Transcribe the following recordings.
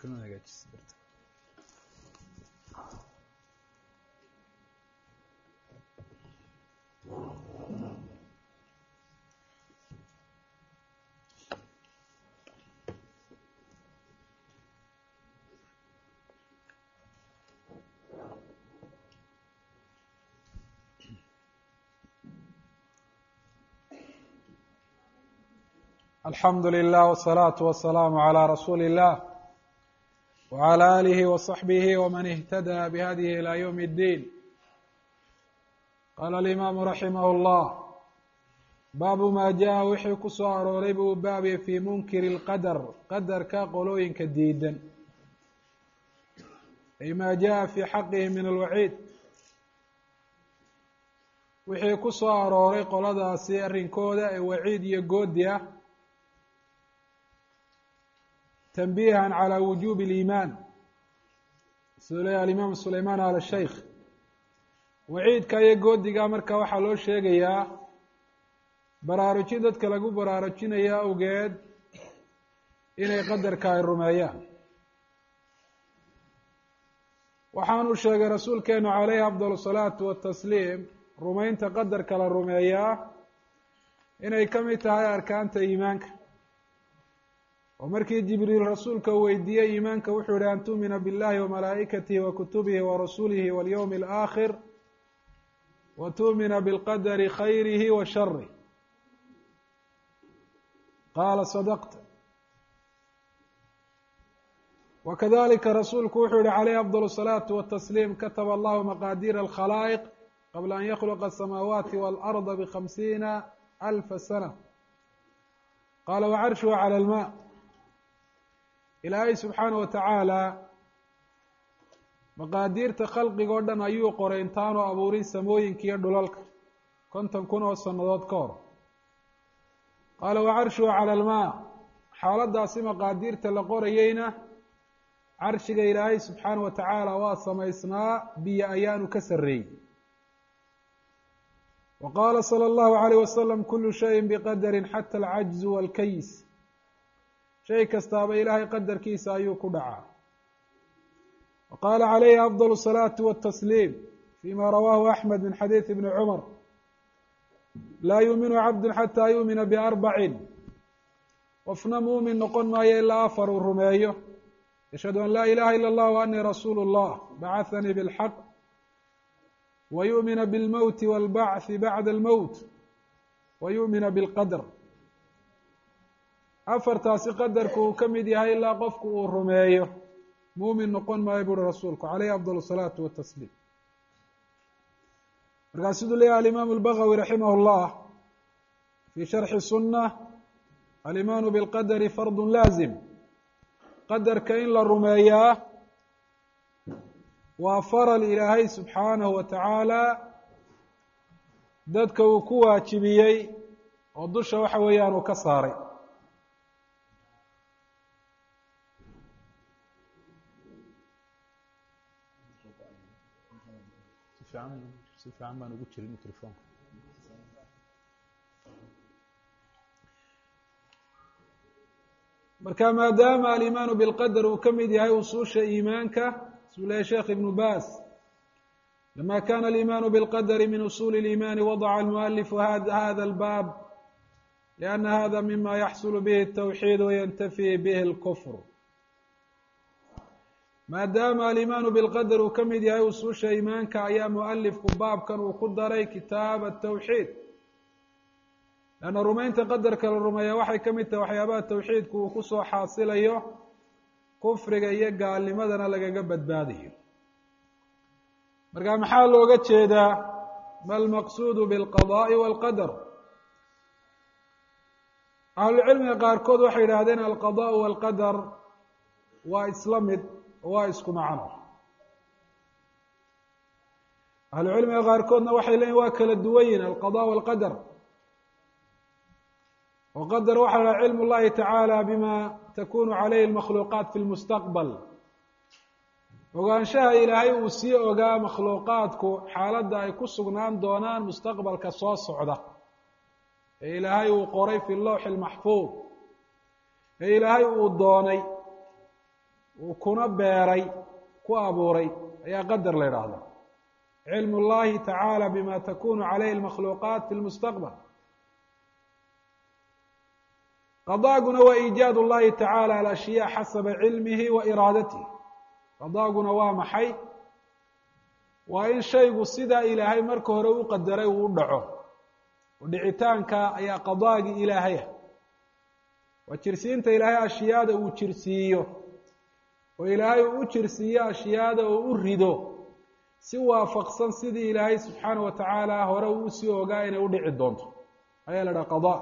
alxamdu lilah wالsalaaةu wasalaamu عalى rasuuli الlah wعalى alihi وصaxbihi wman اhtadى bhadihi ilى ywm الdin qaala alimaamu raximah اllah baabu ma jaءa wixii ku soo arooray buu baabya fii munkiri اlqadr qadarka qolooyinka diidan ay ma jaءa fii xaqihi min alwaciid wixii ku soo arooray qoladaasi arrinkooda ee waciid iyo goodi ah tanbiihan calى wujubi اliimaan siduu leeyahy alimaam sulaymaan al shaykh waciidka iyo goodiga marka waxaa loo sheegayaa baraarujin dadka lagu baraarujinaya awgeed inay qadarka ay rumeeyaan waxaanu sheegay rasuulkeenu calayhi afdal الsalaatu watasliim rumaynta qadarka la rumeeyaa inay ka mid tahay arkaanta iimaanka oo markii jibriil rasuulka uu weydiiyey iimaanka wuxuu yihi an tu'mina biاllahi wamalaa'ikatihi wakutubihi warasulihi walyowmi اlآakhir wa tu'mina bilqadari khayrihi wa sharih qaala sadaqta wakadalika rasuulku wuxuu yihi calayhi afdal الsalaatu watasliim kataba allahu maqaadiir alkhalaa'iq qabla an yakhluqa asamaawaati waalarda bkhamsiina alfa sana qaala wacarshuhu calى alma ilaahay subxaana wa tacaala maqaadiirta khalqiga o dhan ayuu qoray intaanu abuurin samooyinka iyo dhulalka 50,000 oo sannadood ka hor qaala wacarshuhu calى almaa xaaladaasi maqaadiirta la qorayeyna carshiga ilaahay subxaana wa tacaala waa samaysnaa biyo ayaanu ka sarreeyey wa qaala salى اllahu عalيyه wasalam kulu shayin biqadari xata alcajzu wاlkays shay kastaaba ilaahay qadarkiisa ayuu ku dhacaa wa qaala calayhi afdal الsalaatu watasliim fima rawaahu axmed min xadiidi ibni cumar laa yuuminu cabdu xataa yuumina biarbacin qofna muumin noqon maayo ilaa afar uu rumeeyo yashhadu an laa ilaha ila اllah wa anii rasuulu اllah bacahanii bilxaq wa yu'mina bilmowti wاlbacthi bacda almowt wa yu'mina bilqadr afartaasi qadarku uu ka mid yahay ilaa qofku uu rumeeyo muumin noqon maayo buuri rasuulku calayhi afdal الsalaatu watasliim markaa siduu leeyahay alimaamu albagawi raximah اllah fii sharxi sunna alimaanu bilqadari fardu laazim qadarka in la rumeeyaa waa faral ilaahay subxaanahu wa tacaala dadka uu ku waajibiyey oo dusha waxa weeyaan uu ka saaray si fiican baan ugu jirin microfonka marka maadaama alimaanu bilqadar uu ka mid yahay usuusha iimaanka suu leeyahy sheekh ibnu baas lama kana alimaanu bilqadari min usuli اliimaani wadaca almualifu hada albaab lianna hada mima yaxsulu bihi الtawxiid wayantafi bihi اlkufr maadaama alimaanu bilqadar uu ka mid yahay usuusha iimaanka ayaa mualifku baabkan uu ku daray kitaab atawxiid lanna rumaynta qadarka la rumeeya waxay ka mid tahay waxyaabaha tawxiidku uu kusoo xaasilayo kufriga iyo gaalnimadana lagaga badbaadayo marka maxaa looga jeedaa ma almaqsuudu bilqadaa'i waalqadar ahlucilmiga qaarkood waxay yidhaahdeen alqadaa'u waalqadar waa isla mid waa isku macno ahlucilmiga qaarkoodna waxay leeyihin waa kala duwan yihin alqadaa walqadar oo qadar waxa la cilmu اllahi tacaala bima takunu calayhi اlmakhluuqaat fi lmustaqbal ogaanshaha ilaahay uu sii ogaa makhluuqaadku xaaladda ay ku sugnaan doonaan mustaqbalka soo socda ee ilaahay uu qoray fi lawxi اlmaxfuud ee ilaahay uu doonay uu kuna beeray ku abuuray ayaa qadar la yidhaahda cilmu اllahi tacaalى bima takunu calayhi اlmakhluuqaat fi lmustaqbal qadaaguna waa iijaad اllahi tacaalى alashyaa xasaba cilmihi wa iraadatihi qadaaguna waa maxay waa in shaygu sidaa ilaahay marka hore u qadaray uu u dhaco oo dhicitaanka ayaa qadaagii ilaahaya waa jirsiinta ilaahay ashyaada uu jirsiiyo oo ilaahay uu u jirsiiyo ashyaada oo u rido si waafaqsan sidii ilaahay subxaanaه wa tacaala hore uu usii ogaa inay u dhici doonto ayaa la dhaha qadaa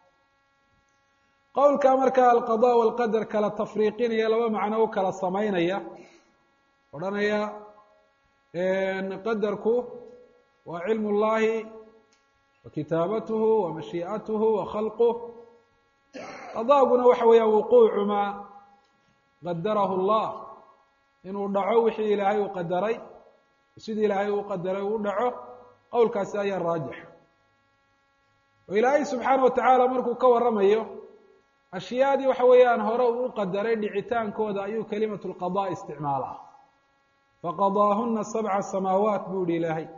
qowlka markaa alqadaa walqadar kala tafriiqinaya laba macno u kala samaynaya odhanaya qadarku waa cilmu اllahi wa kitaabatuhu wa mashii'atuhu wa khalquh qadaaguna waxa weeyaan wuquucu maa qadarahu اllah inuu dhaco wixii ilaahay uu qadaray sidii ilaahay uu qadaray uu dhaco qowlkaasi ayaa raajix oo ilaahay subxaanaه wa tacaala markuu ka waramayo ashyaadii waxa weeyaan hore uu u qadaray dhicitaankooda ayuu kelimatu اlqadaa isticmaalaa faqadaahuna sabca samaawaat buu yihi ilaahay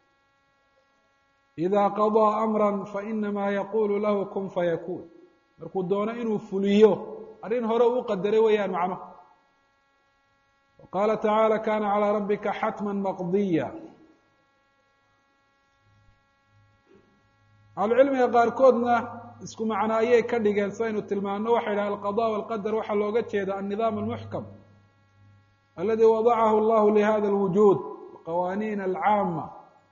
idaa qadaa amra fainamaa yaqulu lahu kun fayakuun markuu doono inuu fuliyo arrin hore uu qadaray weeyaan macno qaala tacaala kana calىa rabbika xatma maqdiya ahlucilmiga qaarkoodna isku macno ayay ka dhigeen saynu tilmaano waxay yidhaha alqada walqadar waxaa looga jeeda annidaam almuxkam aladi wadacahu allahu lihada alwujuud qawaaniin alcaama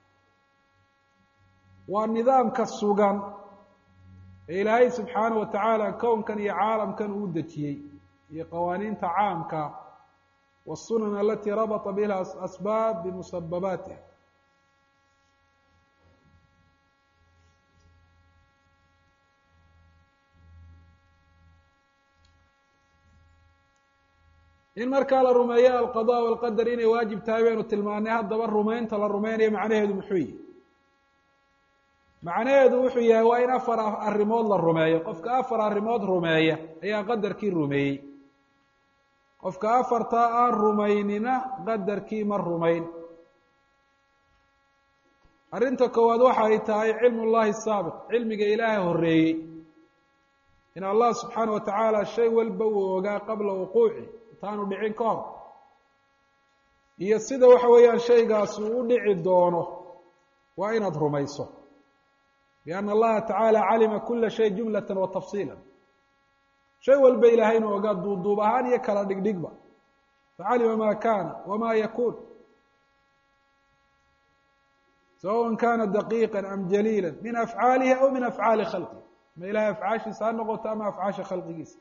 waa nidaamka sugan ee ilaahay subxaanaه wa tacaala kownkan iyo caalamkan uu dejiyey iyo qawaaniinta caamka wالsunan alati rabطa biha asbaab bimusababaatiha in markaa la rumeeyo alqada walqadar inay waajib tahay baynu tilmaanay haddaba rumaynta la rumeynayo macnaheedu muxuu yihi macnaheedu wuxuu yahay waa in afar arrimood la rumeeyo qofka afar arrimood rumeeya ayaa qadarkii rumeeyey qofka afartaa aan rumaynina qadarkii ma rumayn arrinta koowaad waxa ay tahay cilmu llahi saabiq cilmiga ilaahay horeeyey in allah subxaanaه wa tacaala shay walba uu ogaa qabla wuquuci intaanu dhicin ka hor iyo sida waxa weeyaan shaygaas uu u dhici doono waa inaad rumayso bianna allaha tacaala calima kula shay jumlata wa tafsiila shay walba ilaahay inuu ogaa duuduub ahaan iyo kala dhigdhigba facalima ma kana wama yakun sawaء kana daqiiqa am jaliila min afcaalihi aw min afcaali khalqi ma ilahay afcaashiisa ha noqoto ama afcaasha khalqigiisa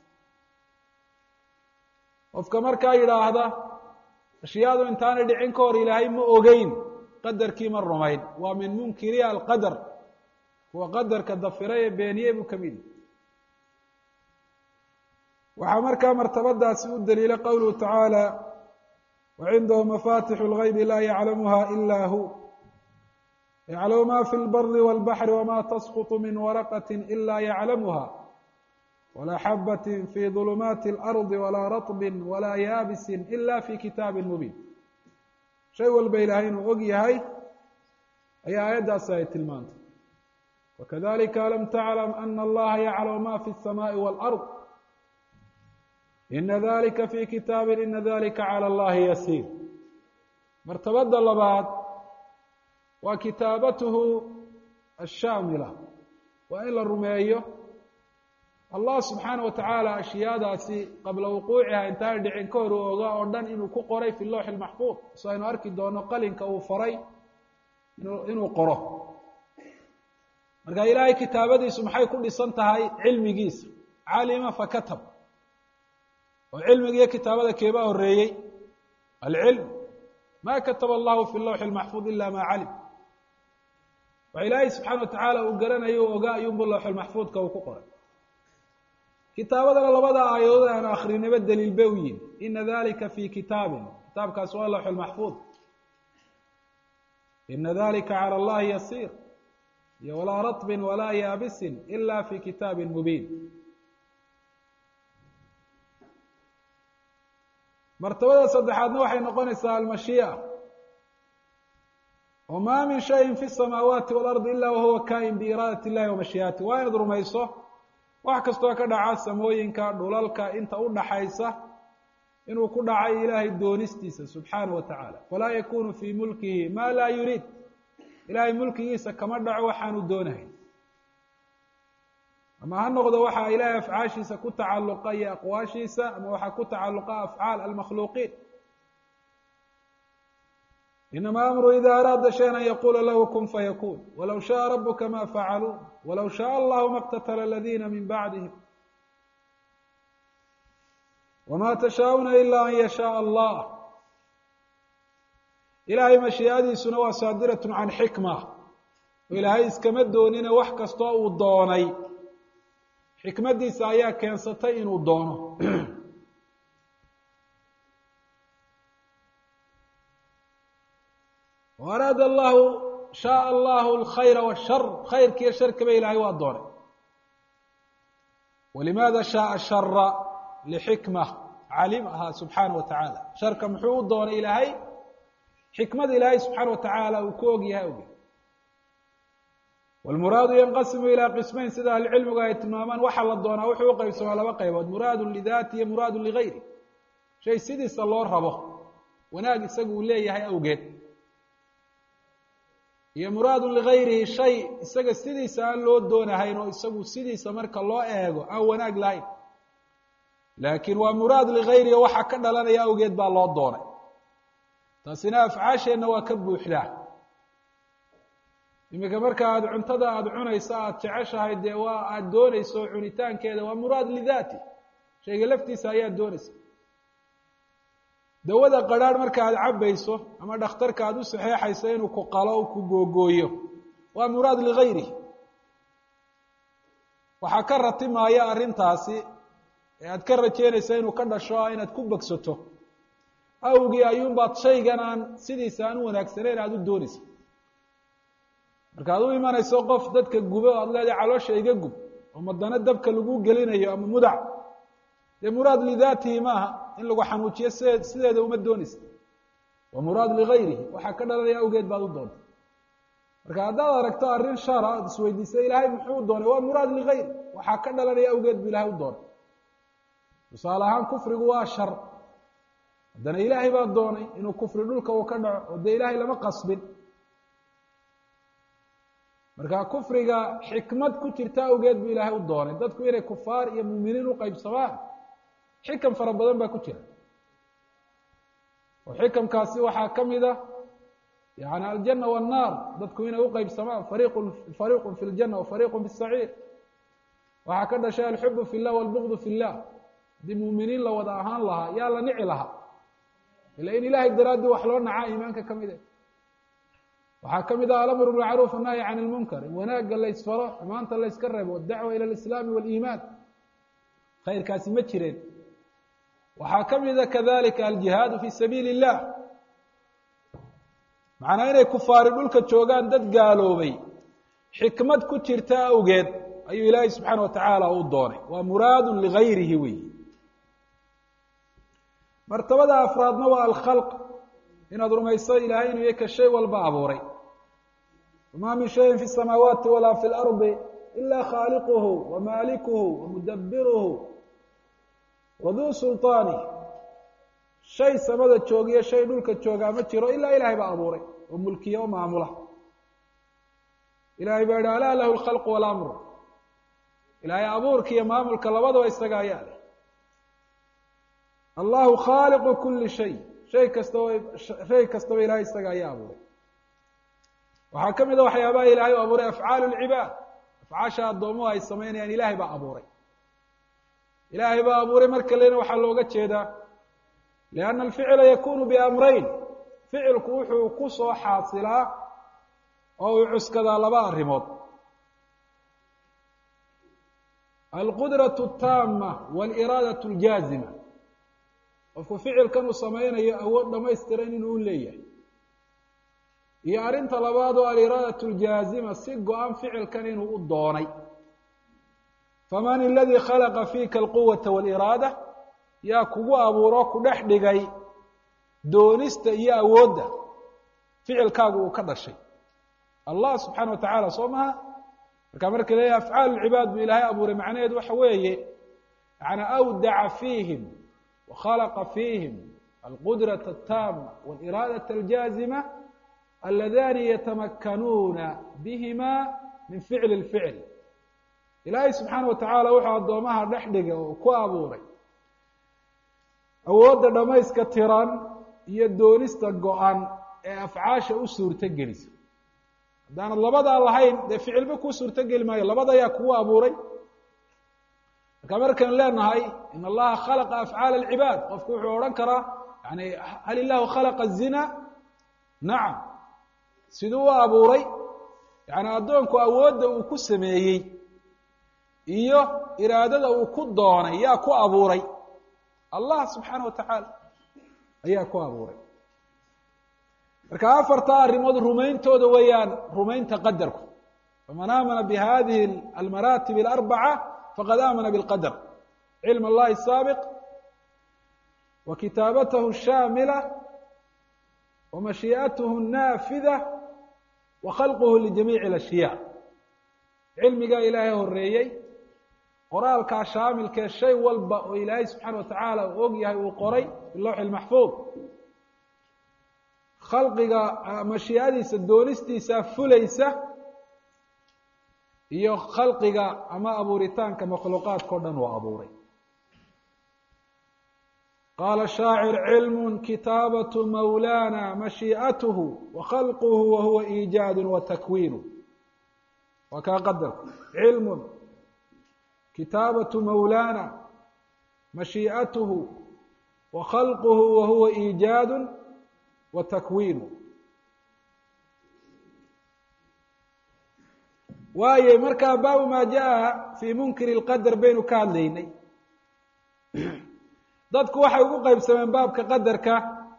qofka markaa yidhaahda ashyaadu intaanay dhicin ka hor ilaahay ma ogeyn qadarkii ma rumayn waa min munkiri alqadar kuwa qadarka dafira ee beeniye buu ka mid yahy waxaa markaa martabadaasi u daliila qowluhu tacaala wacindahu mafatixu اlgaybi laa yaclamuha ila hu yaclamu ma fi اlbari wاlbaxri wama tasquط min waraqaة ila yaclamuha walaa xabaة fi ظulumaati اlarضi walaa raطbi walaa yaabisi ila fi kitaabi mubiin shay walba ilahay inuu og yahay ayaa aayaddaasi ay tilmaantay wakadalika alam taclam ana allaha yaclamu ma fi الsamaaءi wاlأrض ina dalika fi kitaabi ina dalika calى اllahi yasiir martabada labaad waa kitaabatuhu ashaamila waa in la rumeeyo allah subxaanaه wa tacaala ashyaadaasi qabla wuquuciha intaana dhicin ka hor u ogaa oo dhan inuu ku qoray fi lowxi اlmaxfuud so aynu arki doono qalinka uu faray inuu qoro marka ilaahay kitaabadiisu maxay ku dhisan tahay cilmigiisa calima fakatab oo cilmiga iyo kitaabada keebaa horeeyey alcilm ma kataba allahu fi lowxi اlmaxfuud ila ma calim waa ilaahay subxaana wa tacaala uu garanayo u ogaa ayuunbu lowxulmaxfuudka uu ku qoray kitaabadana labada aayadood aanu akrinaba daliil bay u yihin ina dalika fi kitaabin kitaabkaas waa lowx lmaxfuud ina dalika calى اllahi yasiir iyo walaa raطbi walaa yaabisin ila fi kitaabi mubiin martabada saddexaadna waxay noqonaysaa almashii'a oo maa min shayin fi الsamaawaati walardi ila wahuwa kaa'in biiraadati illahi wa mashii'atih waa inaad rumayso wax kastoo ka dhaca samooyinka dhulalka inta u dhaxaysa inuu ku dhacay ilaahay doonistiisa subxaanaه wa tacaala falaa yakunu fii mulkihi ma laa yuriid ilaahay mulkigiisa kama dhaco waxaanu doonahayn ama ha noqdo waxaa ilaahay afcaashiisa ku tacalluqa iyo aqwaashiisa ama waxaa ku tacalluqa afcaal almakhluuqiin inama amru ida araada shayan an yaqula lahu kun fayakun walow shaءa rabuka ma facaluu walow shaء allahu ma اqtatala aladina min bacdihim wma tashaa'una ila an yashaء allah ilaahay mashii'adiisuna waa saadirat can xikma oo ilaahay iskama doonina wax kastoo uu doonay xikmaddiisa ayaa keensatay inuu doono araada allahu shaء allahu alkhayra washar khayrkiiyo sharkaba ilaahay waa doonay walimaada shaءa shara lxikma calimaha subxaanaه wa tacaala sharka muxuu u doonay ilaahay xikmada ilaahay subxaanaه wa tacaala uu ku og yahay awgeed wاlmuraadu yanqasimu ilaa qismayn sida ahlucilmigu ay tilmaamaan waxa la doonaa wuxuu u qaybsamaa laba qaybood muraadu lidaati iyo muraadu ligayri shay sidiisa loo rabo wanaag isagu uu leeyahay awgeed iyo muraadu ligayrihi shay isaga sidiisa aan loo doonahayn oo isagu sidiisa marka loo eego aan wanaag lahayn laakiin waa muraad ligayrihi waxa ka dhalanaya awgeed baa loo doonay taasina afcaasheenna waa ka buuxdaa iminka marka aada cuntada aada cunayso aada jeceshahay dee waa aada doonayso cunitaankeeda waa muraad lidaati shayga laftiisa ayaad doonaysa dawada qadrhaadh marka aada cabbayso ama dhakhtarka aada u saxeexayso inuu ku qalo o ku googooyo waa muraad ligayrihi waxaa ka ratimaaya arrintaasi ee aad ka rajeynaysa inuu ka dhasho inaad ku bogsato awgii ayuunbaad shaygan aan sidiisa aan u wanaagsanayn aada u doonaysa markaad u imanayso qof dadka gubo aad leedahay caloosha iga gub oo madana dabka lagu gelinayo ama mudac dee muraad lidaatihi maaha in lagu xanuujiyo sideeda uma doonaysa waa muraad ligayrihi waxaa ka dhalanaya awgeed baad u doontay marka haddaad aragto arrin shara aad isweydiisay ilaahay muxuu doonay waa muraad ligayri waxaa ka dhalanaya awgeed bu ilahay u doonay tusaale ahaan kufrigu waa shar haddana ilaahay baa doonay inuu kufri dhulka uu ka dhaco oo dee ilaahay lama qasbin marka kufriga xikmad ku jirta awgeed bu ilaahay u doonay dadku inay kufaar iyo muuminiin u qaybsamaan xikam fara badan baa ku jira oo xikamkaasi waxaa ka mid a yani aljana waannaar dadku inay u qaybsamaan fariiqun fi ljana wa fariiqun fi saciir waxaa ka dhashay alxubu fi llah walbugdu fi llah haddii muuminiin la wada ahaan lahaa yaa la nici lahaa ila in ilaahay daraaddii wax loo nacaa iimaanka ka mid e waxaa ka mid ah alamru bilmacruuf annahyi can ilmunkar in wanaagga la ysfaro xumaanta la yska reebo adacwa ila alislaami waliimaan khayrkaasi ma jireen waxaa ka mida kadalika aljihaadu fi sabiili illah macnaa inay kufaari dhulka joogaan dad gaaloobay xikmad ku jirta awgeed ayuu ilaahay subxaana wa tacaala u doonay waa muraadu ligayrihi weyi martabada afraadna waa alkhalq inaad rumayso ilaahay inuu yaka shay walba abuuray wamaa min shayin fi الsamaawaati walaa fi اlardi ila khaaliquhu wamaalikuhu wamudabiruhu waduu sulطaanih shay samada joogiyo shay dhulka joogaa ma jiro ilaa ilahay baa abuuray oo mulkiya o maamula ilahay baa yihi alaa lahu اlkhalq walamr ilaahay abuurka iyo maamulka labadaba isaga ayaa leh allahu khaaliqu kuli shay shay kastaba ilahay isaga ayaa abuuray waxaa ka mid a waxyaabaha ilaahay u abuuray afcaal اlcibaad afcaasha addoomuhu ay samaynayaan ilahay baa abuuray ilaahay baa abuuray mar kalena waxaa looga jeedaa lianna alficla yakunu biamrayn ficilku wuxuu ku soo xaasilaa oo uu cuskadaa laba arrimood alqudraة الtaama wاliraadaة اljaazima qofku ficilkan uu samaynayo awood dhamaystiran inuu u leeyahay iyo arrinta labaad oo aliraadaة اljaazima si go-an ficilkan inuu u doonay faman اladii khalaqa fika اlquwaةa wاliraada yaa kugu abuuro ku dhex dhigay doonista iyo awoodda ficilkaagu uu ka dhashay allah subxaana watacaala soo maha marka leeyahay afcaal lcibaad buu ilaahay abuuray macnaheedu waxa weeye yani awdaca fiihim wakhalaqa fiihim alqudraة الtaama wاliraadaة اljaazima aladani yatamakanuuna bihima min ficli اlficl ilaahay subxaana watacaala wuxuu addoomaha dhex dhigay oo ku abuuray awoodda dhamayska tiran iyo doonista go-an ee afcaasha u suurto gelisa haddaanad labadaa lahayn dee ficilba kuu suurto geli maayo labada ayaa kugu abuuray marka markaynu leenahay in allaha khalaqa afcaal alcibaad qofku wuxuu odhan karaa yani hal illahu khalaqa الzina nacam siduu u abuuray yani addoonku awoodda uu ku sameeyey iyo iraadada uu ku doonay yaa ku abuuray allah subxaana watacaala ayaa ku abuuray marka afarta arrimood rumayntooda weeyaan rumaynta qadarku faman aamana bihadihi almaraatib اlarbaca faqad aamana biاlqadr cilm allahi الsaabiq wa kitaabatahu الshaamila wa mashii'atuhu الnaafida wa khalquhu lijamiici اlashyaa cilmigaa ilaahay horeeyey qoraalkaa shaamilkee shay walba oo ilaahay subxaana watacaala uu og yahay uu qoray fi lawxi اlmaxfuud khalqiga mashiicadiisa doonistiisa fulaysa iyo khalqiga ama abuuritaanka makhluuqaadka o dhan uu abuuray qaala shaacir cilmu kitaabatu mawlaana mashii'atuhu wa khalquhu wa huwa iijaadu wa takwiinu waa kaa qadarku cilmun kitaabatu mawlaana mashii'atuhu wa khalquhu wa huwa iijaadu wa takwiinu waayo markaa baabu maa jaa fii munkiri اlqadar baynu ka hadlaynay dadku waxay ugu qeybsameen baabka qadarka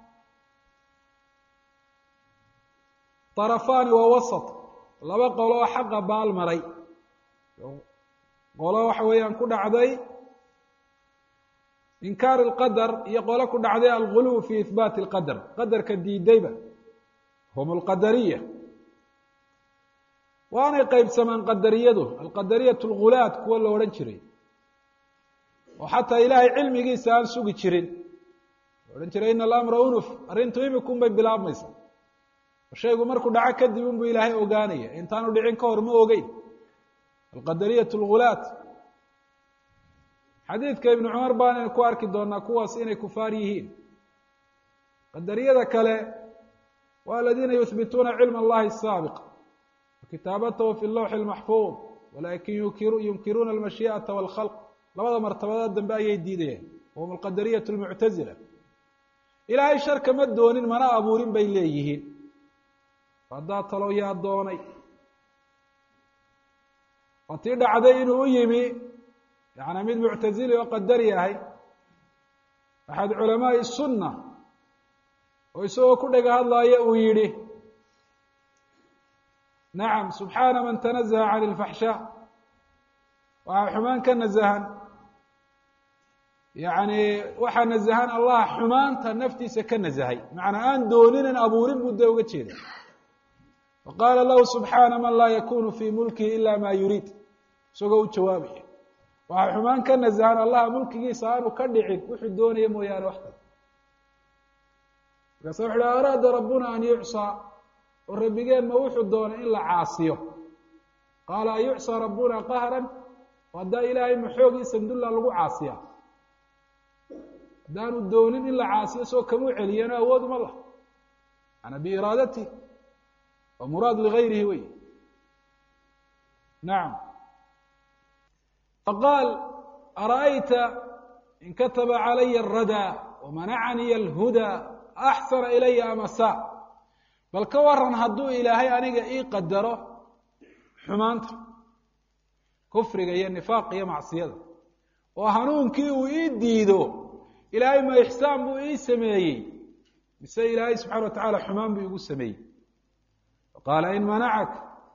طarafaani wa wasط laba qolo oo xaqa baal maray qolo waxa weeyaan ku dhacday inkaar اlqadar iyo qolo ku dhacday alguluw fi ihbaati اlqadar qadarka diidayba hum اlqadariya waanay qeybsamaan qadariyadu alqadariyat اlgulaat kuwa la odhan jiray oo xataa ilaahay cilmigiisa aan sugi jirin odhan jiray ina alamra unuf arrintu imikun bay bilaabmaysa oo shaygu markuu dhaco kadib unbuu ilaahay ogaanaya intaanu dhicin ka hor ma ogeyn alqadariyat اlgulaat xadiidka ibnu cumar baanaynu ku arki doonaa kuwaas inay kufaar yihiin qadariyada kale waa aladiina yuhbituuna cilma allahi الsaabiq kitaabatahu fi lawxi اlmaxfuud walakin yunkiruuna almashii'ata wاlkhalq labada martabadood dambe ayay diidayaan wahum alqadariyat اlmuctazila ilaahay sharka ma doonin mana abuurin bay leeyihiin haddaa talo yaa doonay waa tii dhacday inuu u yimi yani mid muctazili oo qadari ahay axad culamaaءi الsuna oo isagoo ku dhega hadlaaya uu yihi nacam subxaana man tanazaha can اlfaxshaa waxaa xumaan ka nazahan yani waxaa nazahan allah xumaanta naftiisa ka nazahay macnaa aan dooninan abuurin buu dee uga jeeda faqaala lahu subxaana man laa yakunu fii mulkihi ila ma yuriid isagoo u jawaabaya waxaa xumaan ka nazahan allah mulkigiisa aanu ka dhicin wuxuu doonaya mooyaane wax kale markaasa wuxu uhi araada rabbuna an yucsaa oo rabbigeen ma wuxuu doonay in la caasiyo qaala an yucsaa rabbuna qahran haddaa ilaahay ma xoogiisa dulla lagu caasiya haddaanu doonin in la caasiyo soo kamuu celiyano awood uma lah ana biiraadati wa muraad ligayrihi wey nacam faqaal ara'ayta in kataba calaya الradaa wamanacaniya اlhudaa axsana ilaya ama saa bal ka waran hadduu ilaahay aniga ii qadaro xumaanta kufriga iyo nifaaq iyo macsiyada oo hanuunkii uu ii diido ilaahay ma ixsaan buu ii sameeyey mise ilaahay subxana wa tacaala xumaan buu igu sameeyey qaala in manacak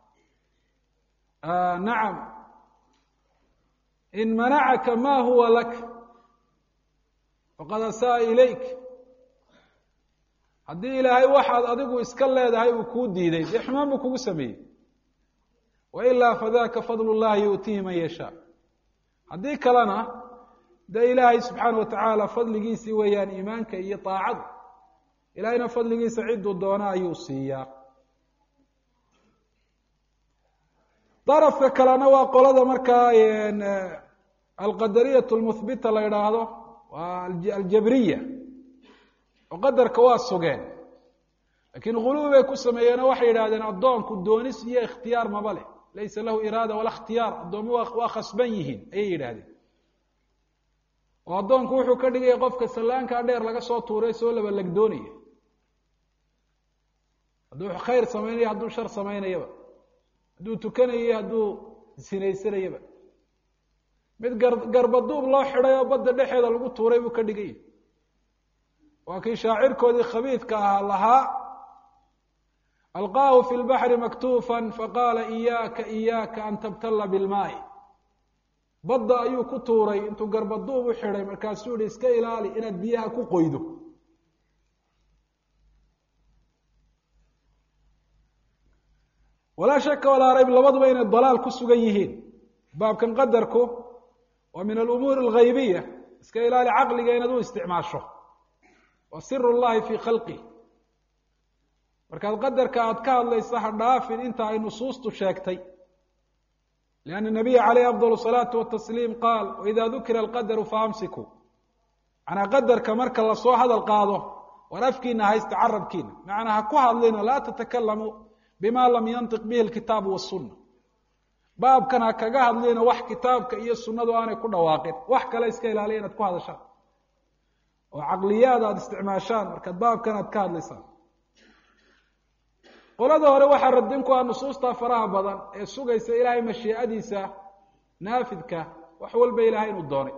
nacam in manacaka ma huwa lak faqad asaa ilayk haddii ilaahay waxaad adigu iska leedahay uu kuu diiday dee xumaan buu kugu sameeyey wailaa fadaka fadl llahi yu'tiihi man yashaa haddii kalena dee ilaahay subxaana watacaala fadligiisii weeyaan iimaanka iyo daacada ilaahayna fadligiisa cidduu doona ayuu siiyaa darafka kalena waa qolada markaa alqadariyat lmuhbita la idhaahdo waa aljabriya oo qadarka waa sugeen lakiin guluwi bay ku sameeyeen oo waxay yidhahdeen addoonku doonis iyo ikhtiyaar maba leh laysa lahu iraada walaa ikhtiyaar addoomo waa khasban yihiin ayay yidhahdeen oo addoonku wuxuu ka dhigaya qofka sallaankaa dheer laga soo tuuray soo laba legdoonaya hadduu khayr samaynayo hadduu shar samaynayaba hadduu tukanayo hadduu sinaysanayaba mid garbaduub loo xidhay oo badda dhexeeda lagu tuuray buu ka dhigaya waa kii shaacirkoodii khabiidka ahaa lahaa alqaahu fi lbaxri maktuufan faqaala iyaaka iyaaka an tabtalla bilmaa'i badda ayuu ku tuuray intuu garbaduub u xidhay markaasuu yihi iska ilaali inaad biyaha ku qoydo walaa shaka walaa rayb labaduba inay dalaal ku sugan yihiin baabkan qadarku waa min alumuuri alghaybiya iska ilaali caqliga inaad u isticmaasho wa siru llahi fi khalqih markaad qadarka aad ka hadlaysa ha dhaafin inta ay nusuustu sheegtay lianna nabiya calayhi afdal salaatu watasliim qaal waida dukira alqadaru faamsiku macnaa qadarka marka lasoo hadal qaado war afkiina haysta carabkiina macnaa ha ku hadlina laa tatakalamu bima lam yantiq bihi alkitaabu wasunna baabkan ha kaga hadlina wax kitaabka iyo sunnadu aanay ku dhawaaqin wax kale iska ilaaliya inaad ku hadashaan oo caqliyaad aada isticmaashaan markaad baabkan aad ka hadlaysaan qolada hore waxaa radin ku ah nusuusta faraha badan ee sugaysa ilaahay mashiicadiisa naafidka wax walba ilaahay inuu doonay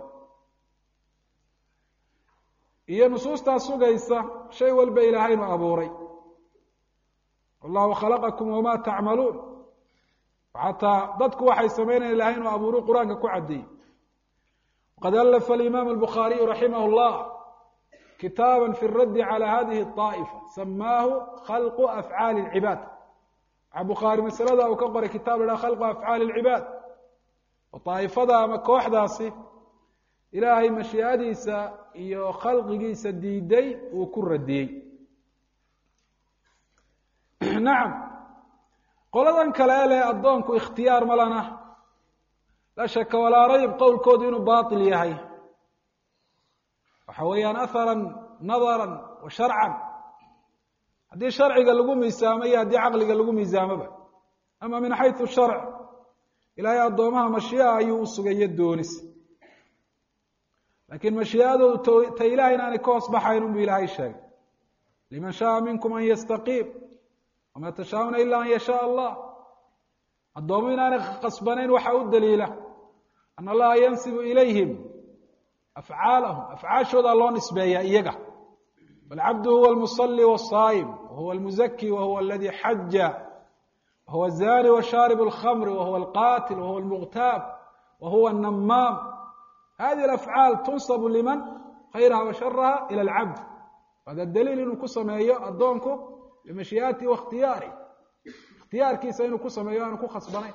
iyo nusuustaa sugaysa shay walba ilaahay inuu abuuray wallahu khalaqakum wamaa tacmaluun xataa dadku waxay sameynayaan ilahay inuu abuuru qur-aanka ku caddeeyey waqad alafa alimaam albukhaariyu raximah llah kitaaba fi raddi calى hadihi الطaaئfa samaahu khalqu afcaali اlcibaad waxaa bukhaari masalada uu ka qoray kitaab la haha khalqu afcaali اlcibaad oo daa'ifada ama kooxdaasi ilaahay mashiicadiisa iyo khalqigiisa diiday uu ku radiyey nacam qoladan kale leh addoonku ikhtiyaar ma lana laa shaka walaa rayb qowlkoodu inuu baatil yahay waxa weeyaan aharan nadaran wa sharcan haddii sharciga lagu miisaamo iyo haddii caqliga lagu miisaamoba ama min xayثu sharc ilaahay addoomaha mashiica ayuu u sugayo doonis laakiin mashiicadoodu ta ilahay inaanay ka hoos baxayn unbu ilaahay sheegay liman shaءa minkum an yastaqiim wama tashaa'una ila an yashaء allah addoomo inaanay qasbanayn waxaa u daliila an allaha yansibu ilayhim afcaalahum afcaashoodaa loo nisbeeyaa iyaga balcabdu huwa almusali wاsaa'im wahuwa almuzaki wahuwa aladi xaja wahuwa azani washaarib اlkhamri wahuwa alqatil wahuwa almuغtaab wahuwa الnamaam hadihi alafcaal tunsabu liman khayraha wa sharaha ila alcabd hada daliil inuu ku sameeyo addoonku bimashii'atihi wa ikhtiyaarih ikhtiyaarkiisa inuu ku sameeyo aanu ku khasbanayn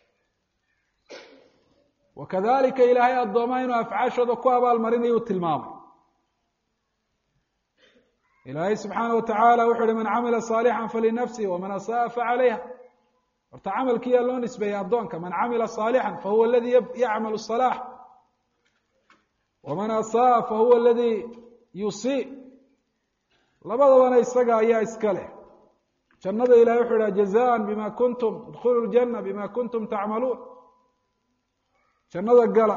wakadalika ilaahay addoomaha inuu afcaashooda ku abaalmarinayuu tilmaamay ilaahay subxaana wa tacaala wuxu uhi man camila saalixan falinafsihi waman asa'a facalayha horta camalkiiyaa loo nisbeeyey addoonka man camila saalixan fahuwa aladi yacmalu salaax waman asa'a fahuwa aladi yusii labadabana isaga ayaa iska leh jannada ilahay wuxu yidhaha jazaan bima kuntum idkhulu ljana bima kuntum tacmaluun jannada gala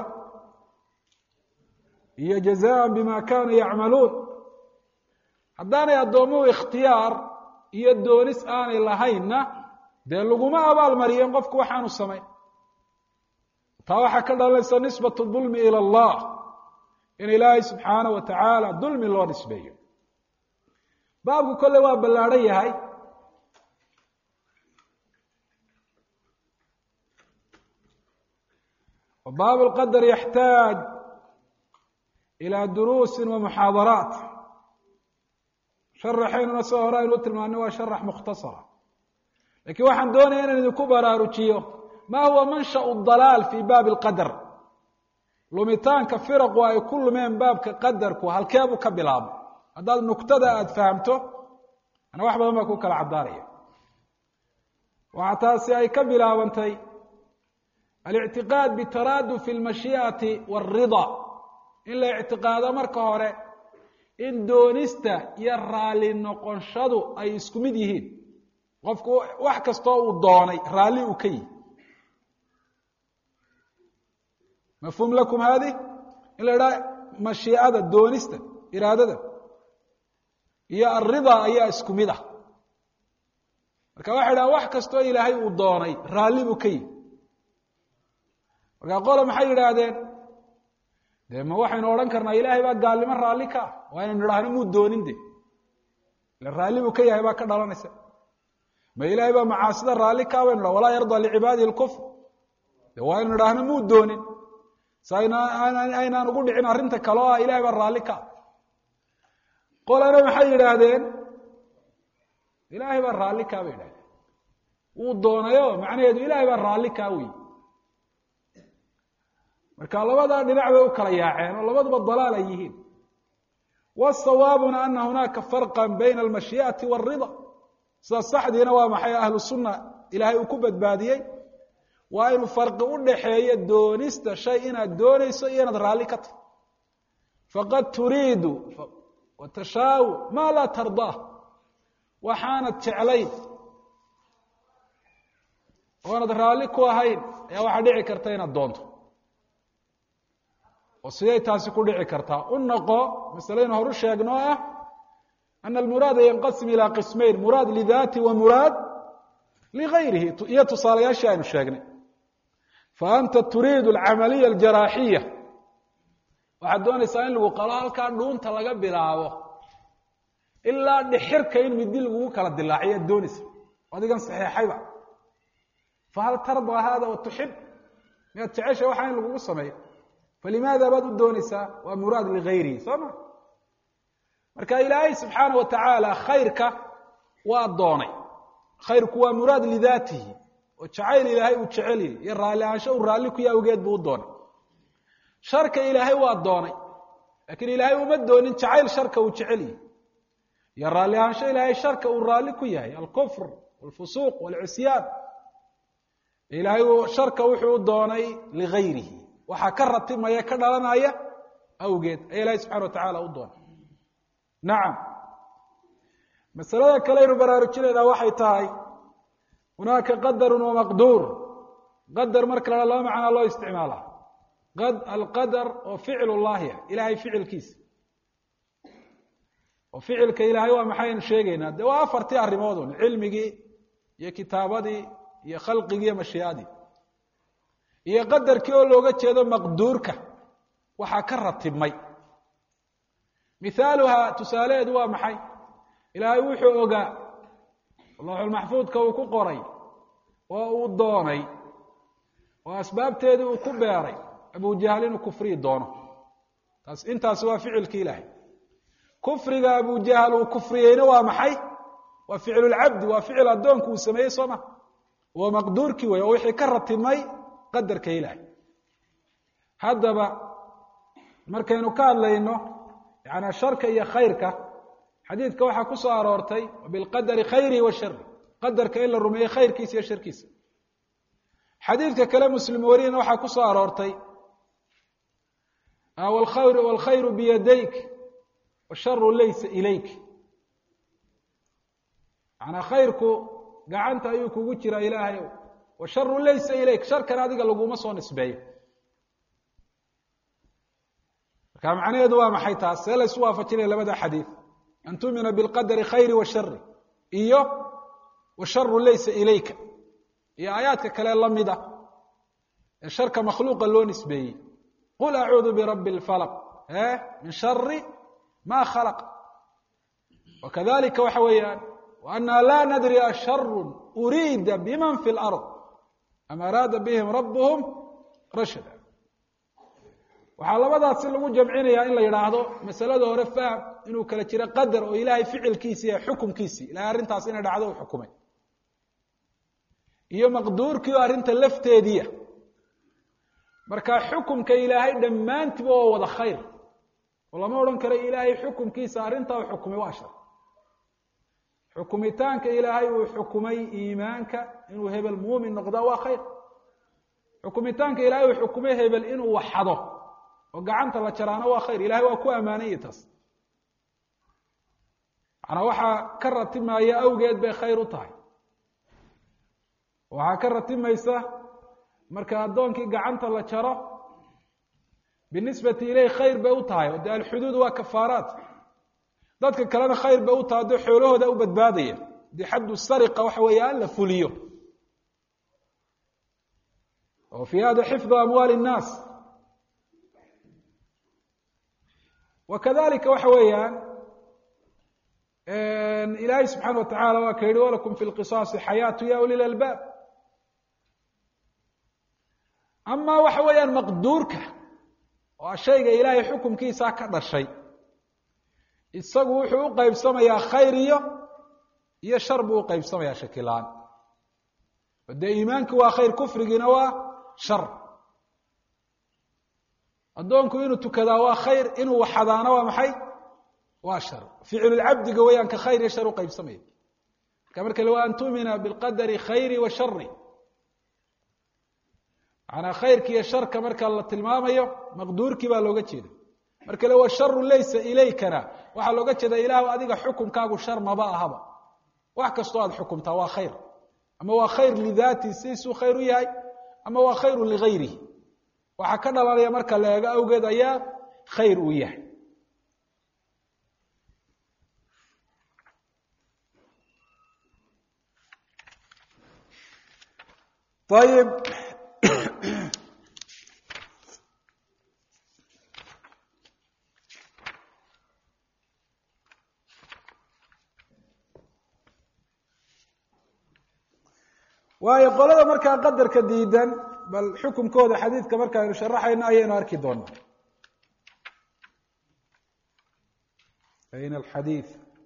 iyo jazaan bima kaanuu yacmaluun haddaanay addoomuhu ikhtiyaar iyo doonis aanay lahaynna dee laguma abaal mariyeen qofku waxaanu samayn taa waxaa ka dhalanaysa nisbatu dulmi ila allah in ilaahay subxaana wa tacaala dulmi loo nisbeeyo baabku kolle waa ballaadhan yahay baab اlqadr yaxtaaj ilى duruusi ومuxaadaraat sharaxaynuna soo hore aynu u tilmaanay waa sharax mukhtasara lakiin waxaan doonaya inaan idinku baraarujiyo ma huwa manshaأ الضalaal fi baabi الqadr lumitaanka firaqu ay ku lumeen baabka qadarku halkeebuu ka bilaabo haddaad nuktada aada fahamto ana wax badan baa ku kala caddaanaya waxaa taasi ay ka bilaabantay alictiqaad bitaraaduf اlmashii'ati wاlridaa in la ictiqaado marka hore in doonista iyo raalli noqonshadu ay isku mid yihiin qofku wax kastoo uu doonay raalli uu ka yihi mafhuum lakum haadih in la idhaha mashiicada doonista iraadada iyo alridaa ayaa isku mid ah marka waxay dhaha wax kastoo ilaahay uu doonay raalli buu ka yihi markaa qole maxay yidhaahdeen dee ma waxaynu odhan karnaa ilaahay baa gaalnimo raalli ka ah waa inaynu idhahno muu doonin de ila raalli buu ka yahay baa ka dhalanaysa ma ilaahay baa macaasida raalli ka baynu dhaha walaa yardaa licibaadihi lkufr de waa inaynu idhahno muu doonin sa aynaan ugu dhicin arrinta kale o ah ilahay baa raalli ka ah qolana maxay yidhaahdeen ilaahay baa raalli kaa bay yidhahdeen wuu doonayo macnaheedu ilaahay baa raalli kaa wey marka labadaa dhinac bay u kala yaaceen oo labaduba dalaal ay yihiin wasawaabuna ana hunaaka farqa bayna almashii'ati wاlrida sidaas saxdiina waa maxay ahlu sunna ilaahay uu ku badbaadiyey waa inuu farqi u dhaxeeyo doonista shay inaad doonayso iyo inaad raalli ka tahy faqad turiidu watashaawu maa laa tardaah waxaanad jeclayn oonad raalli ku ahayn ayaa waxaa dhici karta inaad doonto oo siday taasi ku dhici kartaa u noqo masalaynu horu sheegno ah ana almuraada yanqasim ilaa qismayn muraad lidaati wa muraad ligayrihi iyo tusaalayaashii aynu sheegnay faanta turiidu alcamaliya aljaraaxiya waxaad doonaysaa in lagu qalo halkaa dhuunta laga bilaabo ilaa dhixirka in midi lagugu kala dilaaciyo ad doonaysa adigan saxeexayba fahal tardaa hada watuxib miyaad jecesha waxaa in lagugu sameeyo falimaada baad u doonaysaa waa muraad ligayrihi soo ma marka ilaahay subxaana wa tacaala khayrka waa doonay khayrku waa muraad lidaatihi oo jacayl ilaahay uu jecel yahy iyo raalli ahaansho uu raalli ku yahay awgeed buu u doonay sharka ilaahay waa doonay laakiin ilaahay uma doonin jacayl sharka uu jecel yahy iyo raalli ahaansho ilaahay sharka uu raalli ku yahay alkufr walfusuuq walcisyaan ilaahay sharka wuxuu u doonay ligayrihi waxaa ka ratibmaya ka dhalanaya awgeed ayaa ilaahay subxana wa tacaala u doonay nacam masalada kale aynu baraarujinaynaa waxay tahay hunaaka qadarun wamaqduur qadar marka la laba macnaa loo isticmaala alqadar oo ficlu llahi ah ilahay ficilkiisa oo ficilka ilaahay waa maxaynu sheegaynaa de waa afartii arrimoodun cilmigii iyo kitaabadii iyo khalqigii iyo mashii'adii iyo qadarkii oo looga jeedo maqduurka waxaa ka ratibmay mithaaluhaa tusaalaheedu waa maxay ilaahay wuxuu ogaa lawxulmaxfuudka uu ku qoray oo uu doonay oo asbaabteedii uu ku beeray abujahal inuu kufriyi doono intaasi waa ficilki ilaahay kufriga abujahal uu kufriyeyna waa maxay waa ficlulcabdi waa ficil addoonku uu sameeyey soo ma waa maqduurkii wey oo wixii ka ratibmay qadarka ilaahay haddaba markaynu ka hadlayno yani sharka iyo khayrka xadiidka waxaa ku soo aroortay bilqadari khayrihi wa shari qadarka in la rumeeyey khayrkiisa iyo sharkiisa xadiidka kale muslim wariyana waxaa ku soo aroortay wاlkhayru biyadayk wاsharu laysa ilayk manaa khayrku gacanta ayuu kugu jira ilaahay washaru laysa ilayk sharkan adiga laguma soo nisbeeyo marka macnaheedu waa maxay taas see la isu waafajinaya labada xadiid an tumina bilqadari khayri washari iyo washaru laysa ilayka iyo aayaadka kale lamida ee sharka makhluuqa loo nisbeeyey qul acuudu birabbi اlfalq min shari ma khalaq wakadalika waxa weeyaan وأna la nadri asharu uriida bman fi اlأrض am araada bihim rabhm rashada waxaa labadaasi lagu jamcinayaa in la yidhaahdo masalada hore faham inuu kala jiro qadar oo ilaahay ficilkiisii iyo xukumkiisii ilahay arrintaas inay dhacdo u xukumay iyo maqduurkii oo arrinta lafteediia marka xukumka ilaahay dhammaantiba oo wada khayr oo lama odhan karo ilaahay xukumkiisa arrintaa uu xukumay waa shar xukumitaanka ilaahay uu xukumay iimaanka inuu hebel muumin noqdaa waa khayr xukumitaanka ilaahay uu xukumay hebel inuu waxado oo gacanta la jaraana waa khayr ilahay waa ku ammaanaya taas macnaa waxaa ka ratibmaya awgeed bay khayr u tahay waxaa ka ratibmaysa marka addoonkii gacanta la jaro binisbati ilayh khayr bay u tahay o dee alxuduud waa kafaaraat dadka kalena khayr bay u tahay dee xoolahooda u badbaadaya dee xaddu sariqa waxa weeyaan la fuliyo oo fi hada xifdu amwaali الnaas wakadalika waxa weeyaan ilaahay subxaana wa tacala waa ka yihi walakum fi lqisaasi xayaatu ya uli lalbaab ama waxa weeyaan maqduurka oo shayga ilaahay xukumkiisaa ka dhashay isagu wuxuu u qaybsamayaa khayr iyo shar buu u qaybsamayaa shakilaan o dee iimaanki waa khayr kufrigiina waa shar addoonku inuu tukadaa waa khayr inuu waxadaana waa maxay waa shar ficlulcabdiga weyaan ka khayr iyo shar u qaybsamaya marka le wa an tu'mina bilqadari khayri wa shari manaa khayrki iyo sharka marka la tilmaamayo maqduurkii baa looga jeeda marka le washaru laysa ilaykana waxaa looga jeeda ilahu adiga xukumkaagu shar maba ahaba wax kastoo aad xukumtaa waa khayr ama waa khayr lidaatihi sidiisuu khayr u yahay ama waa khayru ligayrihi waxaa ka dhalanaya marka la eego awgeed ayaa khayr uu yahay ayib waayo qolada markaa qadarka diidan bal xukumkooda xadiidka markaaynu sharaxayno ayaynu arki doonaa ayna alxadiid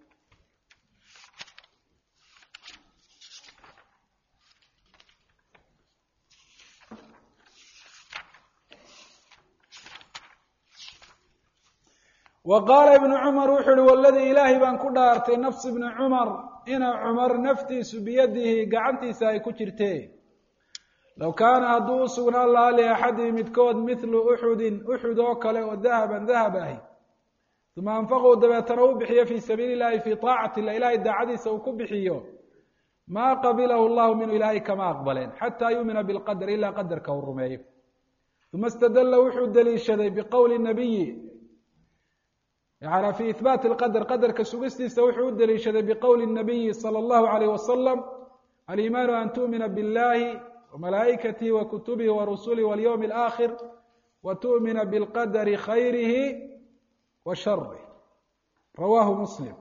wa qaala ibnu cumar wuxu uhi waladii ilaahay baan ku dhaartay nafs ibni cumar ina cumar naftiisu biyadihi gacantiisa ay ku jirtee low kaana hadduu u sugnaan lahaa liaxadihi midkood mithlu uxudin uxud oo kale oo dahaban dahab ahi uma anfaquu dabeetana u bixiyo fii sabiili illahi fii taacati illah ilahay daacadiisa uu ku bixiyo maa qabilahu llahu minhu ilaahay kama aqbaleen xataa yuumina bilqadar ilaa qadarka uu rumeeyo uma istadalla wuxuu daliishaday biqowli nabiyi yani fi ihbaati lqadr qadarka sugistiisa wuxuu u daliishaday biqowli nabiyi sala allahu alayh wasalam aliimaanu an tu'mina biاllahi wamalaa'ikatihi wa kutubihi wa rusulihi walyowmi alaakhir wa tu'mina bilqadari khayrihi wa sharih rawaahu muslim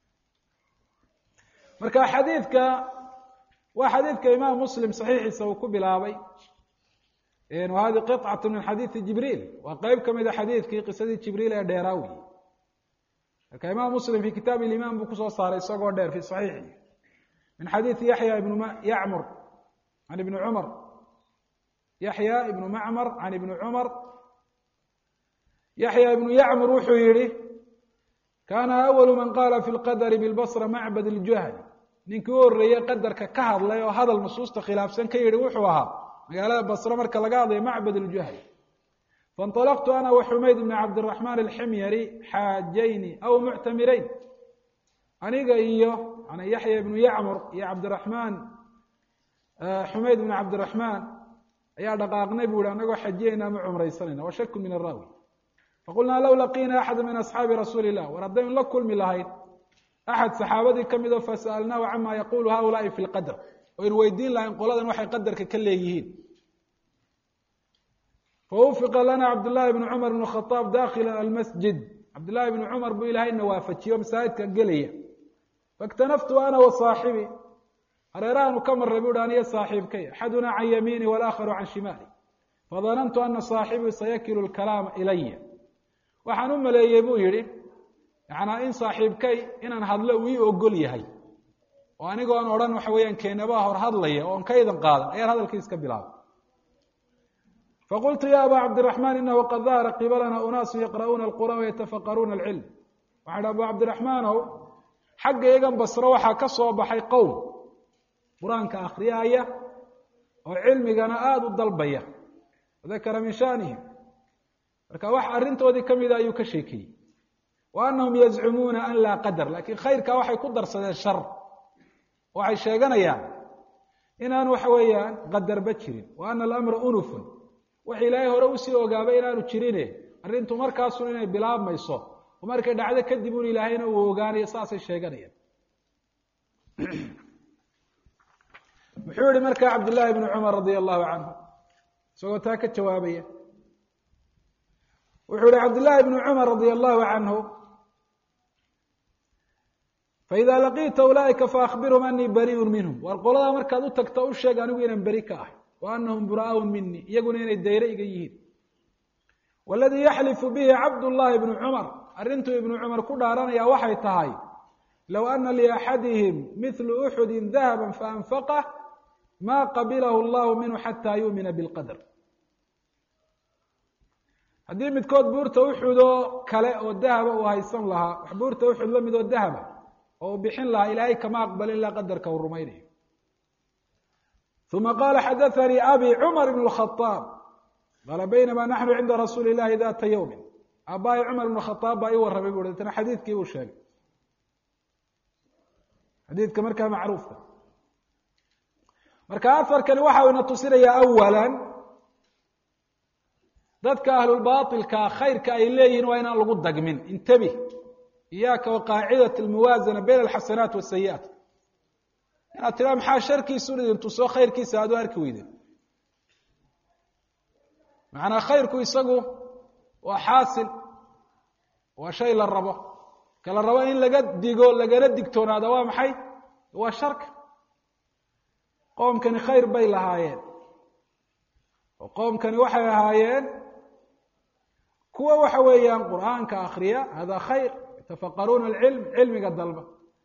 marka xadiidka waa xadiidka imaam muslim saxiixiisa uu ku bilaabay hadi qiطcat min xadiidi jibriil waa qeyb kamida xadiidkii qisadii jibriil ee dheeraawi marka imaam muslim fi kitaab iliman buu kusoo saaray isagoo dheer fi saxiixi min xadiidi yaxya ibnu yacmur can ibni cumar yaxya ibnu macmar can ibni cumar yaxya ibnu yacmur wuxuu yihi kaana awalu man qaala fi lqadari bilbasra macbad iljuhani ninkii u horeeyey qadarka ka hadlay oo hadal nusuusta khilaafsan ka yihi wuxuu ahaa magaalada basre marka laga hadlayo macbad iljuhani faاnطalqtu ana waxumayd ibn cabdالرaحman alximyari xaajayni aw muctamirayn aniga iyo yaxya ibnu yacmur iyo cabdiraحmaan xumayd ibn cabdiraحmaan ayaa dhaqaaqnay bu ihi anagoo xajiyayna ama cumraysanayna wa shaku min araawi faqulnaa low laqiina axada min asxaabi rasuuli الlah war haddaynu la kulmi lahayn axad saxaabadii kamid oo fasa'alnaahu cama yaqulu haulaai fi اlqadr oynu weydiin lahayn qoladan waxay qadarka ka leeyihiin fawufiqa lana cabdالlahi bn cumar bn khaaab dakila almasjid cabdالlahi bn cumar buu ilahayna waafajiyo masaajidka gelaya faاktanaftu ana wa صaaxibi hareerahaanu ka maray bu hi aniyo saaxiibkay axaduna can yamiini wاlaakharu can shimaali fadanantu ana saaxibii sayakilu lkalaama ilaya waxaan u maleeyey buu yihi yanaa in saaxiibkay inaan hadlo uu ii ogol yahay oo anigoo aan odhan waxa weeyaan keenabaa hor hadlaya oon ka idan qaadan ayaan hadalkii iska bilaabay faqultu ya aba cabdiraxmaan inahu qad dahara qibalana unaasu yaqra'uuna alqur'aan wayatafaqaruuna alcilm waxaan hi abu cabdiraxmaanow xagga iyagan basro waxaa ka soo baxay qowm qur-aanka akhriyaya oo cilmigana aada u dalbaya dakara min shaanihim marka wax arrintoodii kamida ayuu ka sheekeeyey wa anahum yazcumuuna an laa qadar lakin khayrkaa waxay ku darsadeen shar waxay sheeganayaan inaan waxa weeyaan qadarba jirin wa ana alamra unufun wax ilaahay hore usii ogaabay inaanu jirine arrintu markaasun inay bilaabmayso oo markay dhacdo kadib un ilaahayna uu ogaanayo saasay sheeganayaan muxuu yihi markaa cabdullaahi bnu cumar radia allahu canhu isagoo taa ka jawaabaya wuxuu yihi cabdullaahi bnu cumar radia allahu canhu faida laqiita ulaaئika faakbirhum anii bariءu minhum war qoladaa markaad u tagto u sheeg anigu inaan beri ka ahay wa anahum bura'aau minii iyaguna inay dayre iga yihiin waladii yaxlifu bihi cabdullaahi bnu cumar arrintuu ibnu cumar ku dhaaranaya waxay tahay low ana liaxadihim mithlu uxudi dahaba faanfaqah ma qabilahu allahu minhu xataa yuumina bilqadr haddii midkood buurta uxudoo kale oo dahaba uu haysan lahaa wax buurta uxud la mid oo dahaba oo uu bixin lahaa ilaahay kama aqbal ilaa qadarka uu rumaynayo uma qaala xadaanii abi cumar ibn khaaab qaala baynama naxnu cinda rasuuli llahi data yawmin aabbahay cumar ibn khaaab baa ii warramay bu tana xadiidkii buu sheegay xadiidka markaa macruufka marka afarkani waxa uu ina tusinayaa awalan dadka ahlulbailkaa khayrka ay leeyihiin waa inaan lagu dagmin intabih iyaaka wa qaacidat almuwaazana bayna alxasanaat wasayi'aat inaad tiraa maxaa sharkiisun idin tuso khayrkiisa aad u arki weydeen macnaa khayrku isagu waa xaasil waa shay la rabo ka la rabo in laga digo lagana digtoonaada waa maxay waa sharka qoomkani khayr bay lahaayeen oo qoomkani waxay ahaayeen kuwa waxa weeyaan qur'aanka akriya hada khayr yatafaqaruuna alcilm cilmiga dalba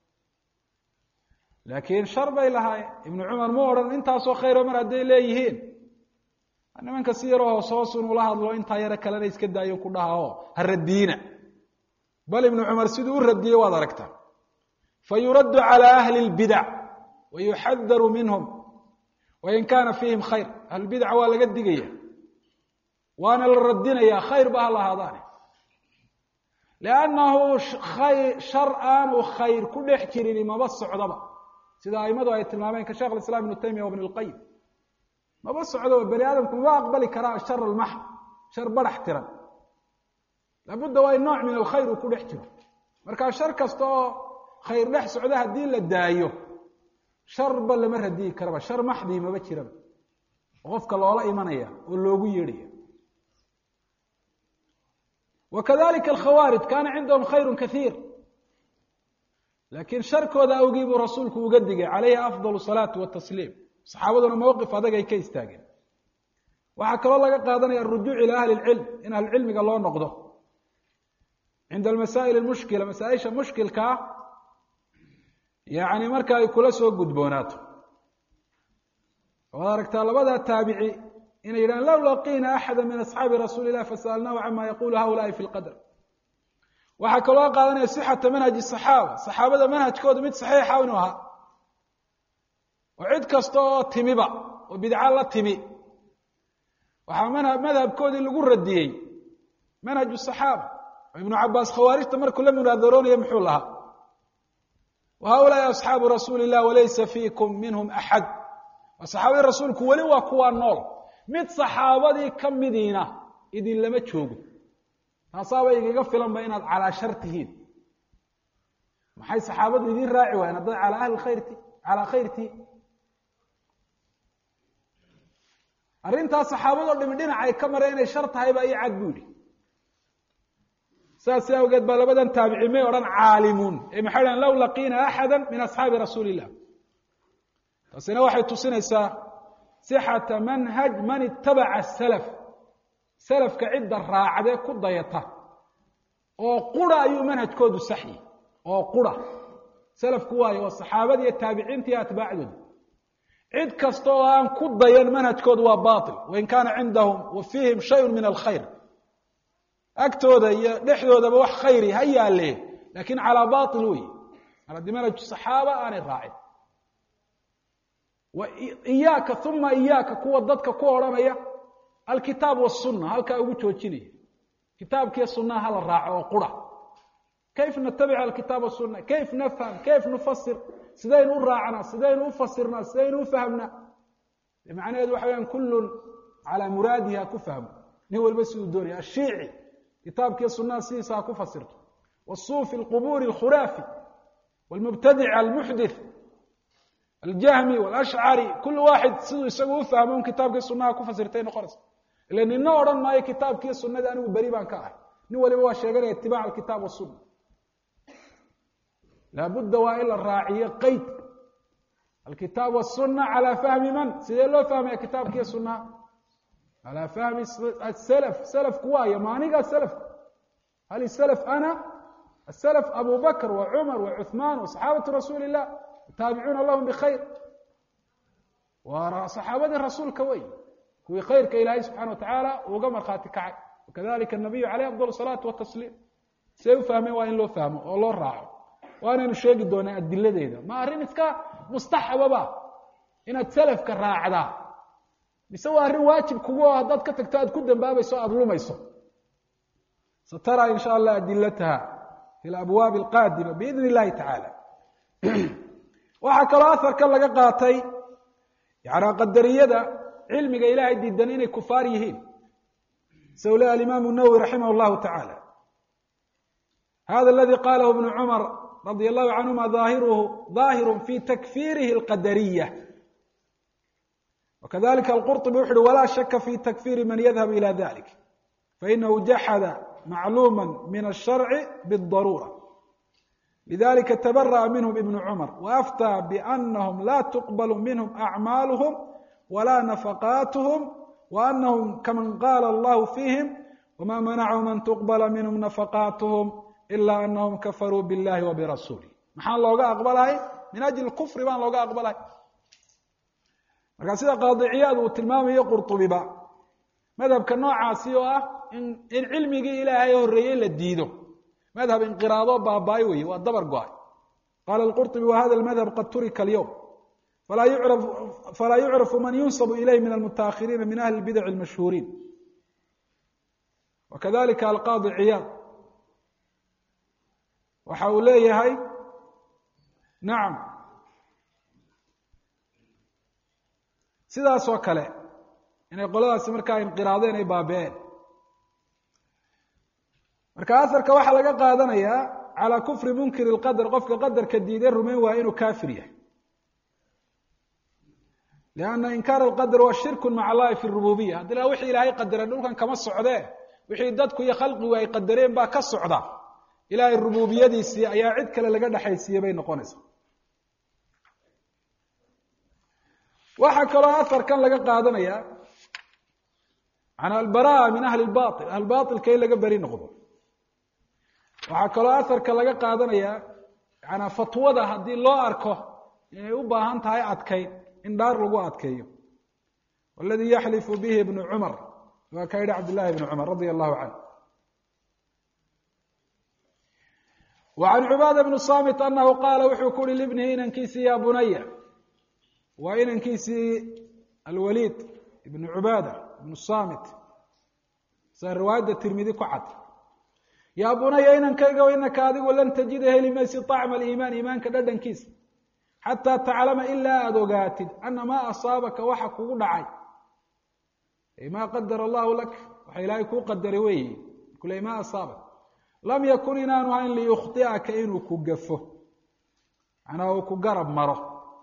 laakiin shar bay lahaayeen ibnu cumar ma odhan intaasoo khayro mar hadday leeyihiin nimanka si yaroo hoos hoosun ula hadlo intaa yaro kalena iska daayo ku dhaha oo ha radiina bal ibnu cumar siduu u radiyey waad aragtaa fayuraddu calى ahli اlbidac wayuxadaru minhum wain kana fiihim khayr ahlulbidaca waa laga digaya waana la radinaya khayr ba ha lahaadaane liannahu shar aanu khayr ku dhex jirin maba socdaba sida aimadu ay tilmaameen ka sheekh islam ibnu taymiya ibn اlqayim maba socdoba bani aadamku maba aqbali karaa shar almaxd shar barax tiran laabudda waa in nooc min alkhayr uu ku dhex jiro markaa shar kasta oo khayr dhex socda haddii la daayo sharba lama radiyi karaba shar maxdii maba jiraba qofka loola imanaya oo loogu yeedhaya wakadalika alkhawaarij kana cindahum khayru kaiir laakiin sharkooda awgii buu rasuulku uga digay calayhi afdal salaatu watasliim saxaabaduna mowqif adag ay ka istaageen waxaa kaloo laga qaadanaya arujuuc ila ahli lcilm in ahlucilmiga loo noqdo cinda almasaa'il almushkila masaa-isha mushkilkaa yani marka ay kula soo gudboonaato waad aragtaa labadaa taabici inay yidhahan low laqiina axada min asxaabi rasuuli illah fasalnahu cama yaqulu haulaai fi lqadr waxaa kaloo qaadanaya sixata manhaji saxaaba saxaabada manhajkooda mid saxiixa inuu ahaa oo cid kasta oo timiba oo bidca la timi waxaa madhabkoodii lagu radiyey manhaju saxaaba oo ibnu cabaas khawaarijta markuu la munaadaroonaya muxuu lahaa wahaulaai asxaabu rasuuli illah walaysa fiikum minhum axad waa saxaabadii rasuulku weli waa kuwaa nool mid saxaabadii ka midiina idin lama joogo taasaaba igaga filanba inaad calaa shar tihiin maxay saxaabadu idin raaci waayeen haddaad calaa ahli khayrti calaa khayrtii arrintaas saxaabadoo dhimi dhinacay ka mareen inay shar tahay baa ii cad buu yihi saas awgeed baa labadan taabici may odhan caalimuun ee maxay dhahan low laqiina axada min asxaabi rasuuli illah taasina waxay tusinaysaa sixata manhaj man itabaca asalaf salafka cidda raacdee ku dayata oo qura ayuu manhajkoodu saxyi oo qura salafku waayo waa saxaabada iyo taabiciinta iyo atbaacdooda cid kasta oo aan ku dayan manhajkoodu waa baatil wain kaana cindahum wa fiihim shayun min alkhayr agtooda iyo dhexdoodaba wax khayri ha yaalle laakiin calaa baatil wey haddii manhaj saxaaba aanay raacin wa iyaaka uma iyaaka kuwa dadka ku odhanaya alkitaab wasunna halkaa ugu joojinaya kitaabkiiyo sunnaha hala raaco oo qura kayf natabic alkitaab wasunna kayf nafham kayf nufasir sidaynu u raacnaa sidaynu u fasirnaa sidaynu u fahmnaa macnaheedu waxa weyaan kullun calaa muraadihi ha ku fahmo nin walba siduu doonaya ashiici kitaabkiiyo sunnaha sidiisa ha ku fasirto wasuufi alqubuuri alkhuraafi walmubtadic almuxdith aljahmi walashcari kul waaxid siduu isagu u fahmo un kitaabkiiyo sunnaha ku fasirtay noqonaysa ila nina odhan maayo kitaabkiiyo sunnada anigu beri baan ka ahay nin waliba waa sheeganaya itibaac alkitaab wasunna laabudda waa in la raaciyo qeyd alkitaab wasunna calaa fahmi man sidee loo fahmaya kitaabkiiyo sunnaha calaa fahmi asalaf salafku waayo maanigaa salafku hal salaf ana asalaf abu bakr wa cumar wa cuثmaan wa saxaabatu rasuuli illah taabicuna lahum bikhayr waa saxaabadii rasuulka wey kuwii khayrka ilaahay subxana wa tacaala uga markhaati kacay wakadalika anabiyu caleyh afdal salaatu watasliim siday u fahmeen waa in loo fahmo oo loo raaco waanaynu sheegi doonaa adiladeeda ma arrin iska mustaxababa inaad salafka raacdaa mise waa arrin waajib kugu oo haddaad ka tagto aad ku dambaabayso aada lumayso satara in sha allah adilataha fi labwaabi alqaadima biidn illahi tacaala waxaa kaloo aharkan laga qaatay yani qadariyada cilmiga ilaahay diidan inay kufaar yihiin sida u leeyahy alimaamu nawowi raximah llahu tacaala hada aladi qalahu ibnu cumar radi allahu canhuma ظaahiru fi takfirihi alqadariya wakadalika alqurطubi wuxu uhi walaa shaka fi takfiri man yadhab ila dalik fainahu jaxada macluuma min الsharci bالdarura lidalika tabara'a minhm ibn cumar waaftىa biأnahum la tuqbal minhm acmaaluhm wala nafaqaatuhum waanahum kaman qaala allahu fiihim wma manacahum an tuqbala minhm nafaqaatuhum ila anahum kafaruu biاllahi wa birasuulih maxaan looga aqbalahay min ajli kufri baan looga aqbalahay marka sida qaadiciyaad uu tilmaamayo qurطubiba madhabka noocaasi oo ah in cilmigii ilaahay horeeyey la diido madhab inqiraado baabaayo weeye waa dabar go-ay qaala alqurطubi wahada almadhab qad turika alyowm falaa yucrafu man yunsabu ilayh min almutaahiriina min ahli اlbidac اlmashhuuriin wakadalika alqaadi ciyaad waxa uu leeyahay nacam sidaas oo kale inay qoladaasi markaa inqiraadeen ay baabi'een marka aharka waxaa laga qaadanayaa calaa kufri munkiri اlqadr qofka qadarka diiday rumayn waaya inuu kaafir yahay lianna inkaar alqadr waa shirku maca allahi fi rububiya haddii la wixii ilaahay qadaray dhulkan kama socdee wixii dadku iyo khalqigu ay qadareen baa ka socda ilaahay rububiyadiisii ayaa cid kale laga dhexaysiiyey bay noqonaysaa waxaa kaloo aharkan laga qaadanaya an albara'a min ahli lbail ahlulbailka in laga beri noqdo waxaa kaloo aharka laga qaadanaya yana fatwada haddii loo arko inay u baahan tahay adkayn in dhaar lagu adkeeyo waladii yaxlifu bihi ibnu cumar waa ka yidhi cabdillahi ibnu cumar radia allahu canhu وعن cباadة بن صاmت أنhu qاala wuxuu ku uhi لبنhi inankiisii ya bunaya waa inankiisii alwlيd بن cubاadة بن صاmت sa riwaayadda tirmidi ku cad ya bunaya inankayga inaka adigu lan تجida heli maysi طacma الإimaan iimaanka dhadhankiisa xatىa taclama ilaa aada ogaatid أna ma asaabaka waxa kugu dhacay ma qadar الlahu lak waxa ilaahay kuu qadaray weyi kule ma asaabak lam yakun inaanu hayn liyukhطi'aka inuu ku gafo macnaha uu ku garab maro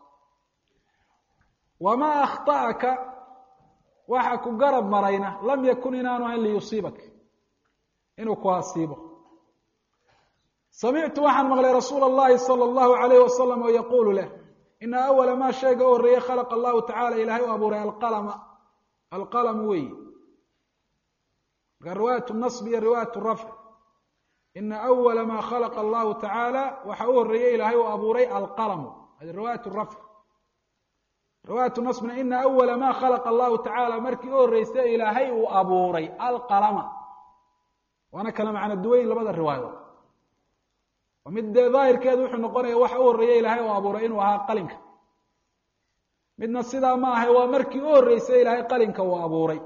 wamaa akhطa'aka waxa ku garab marayna lam yakun inaanu hayn liyusiibak inuu ku hasiibo samictu waxaan maqlay rasuula اllahi salى اllahu عalayh wasalam oo yaquulu leh ina awala maa shayga u horreeyey khalaqa allahu tacala ilaahay u abuuray alqalamu weyi marka riwaayat nasb iyo riwaayat rafc ina awala maa khalaqa allahu tacaala waxa u horreeyey ilaahay u abuuray alqalamu hadi riwaayat rafc riwaayat nasbna ina awala maa khalaqa allahu tacaala markii u horreysay ilaahay uu abuuray alqalama waana kala macno duwayn labada riwaayadood oo mid dee daahirkeedu wuxuu noqonaya waxa u horreeyey ilaahay uu abuuray inuu ahaa qalinka midna sidaa ma ahay waa markii u horreysay ilaahay qalinka uu abuuray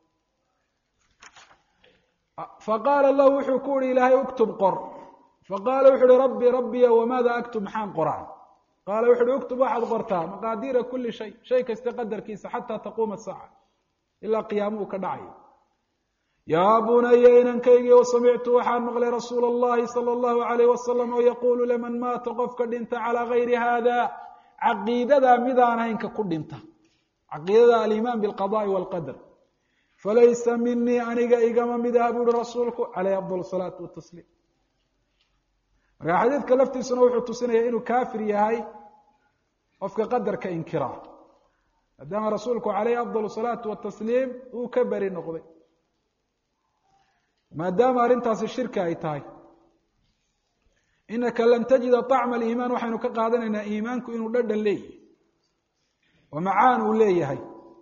faqaala lahu wuxuu ku uhi ilaahay uktub qor faqaala wuxu uhi rabbi rabbiya wamaada aktub maxaan qoraa qaala wuxu uhi uktub waxaad qortaa maqaadiira kuli shay shay kasta qadarkiisa xataa taquuma saaca ilaa qiyaamuhu ka dhacayo yaa bunaya inankaygiio samictu waxaan maqlay rasuula allahi sala allahu alayh wasalam oo yaquulu liman maata qofka dhinta calaa gayri hada caqiidadaa midaan haynka ku dhinta caqiidada alimaan bilqadaai walqadar falaysa minii aniga igama mid aha bu uhi rasuulku calayhi afdal salaatu watasliim marka xadiidka laftiisuna wuxuu tusinaya inuu kaafir yahay qofka qadarka inkiraa maadaama rasuulku calayhi afdal salaatu watasliim uu ka beri noqday maadaama arrintaasi shirki ay tahay inaka lan tajida طacma aliimaan waxaynu ka qaadanaynaa iimaanku inuu dhadhan leeyahay oo macaan uu leeyahay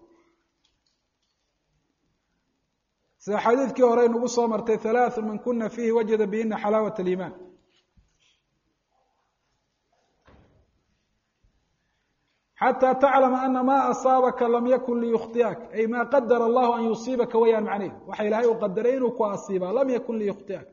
sida xadiidkii hore nagu soo martay halaaثu man kuna fiihi wajada bihina xalaawat aliimaan xatى taclama ana ma asaabaka lam yakun liyukhطi'ak ay ma qadara allahu an yusiibaka wayaan macnayh waxa ilaahay uu qadaray inuu ku asiibaa lam yakun liyukhطi'ak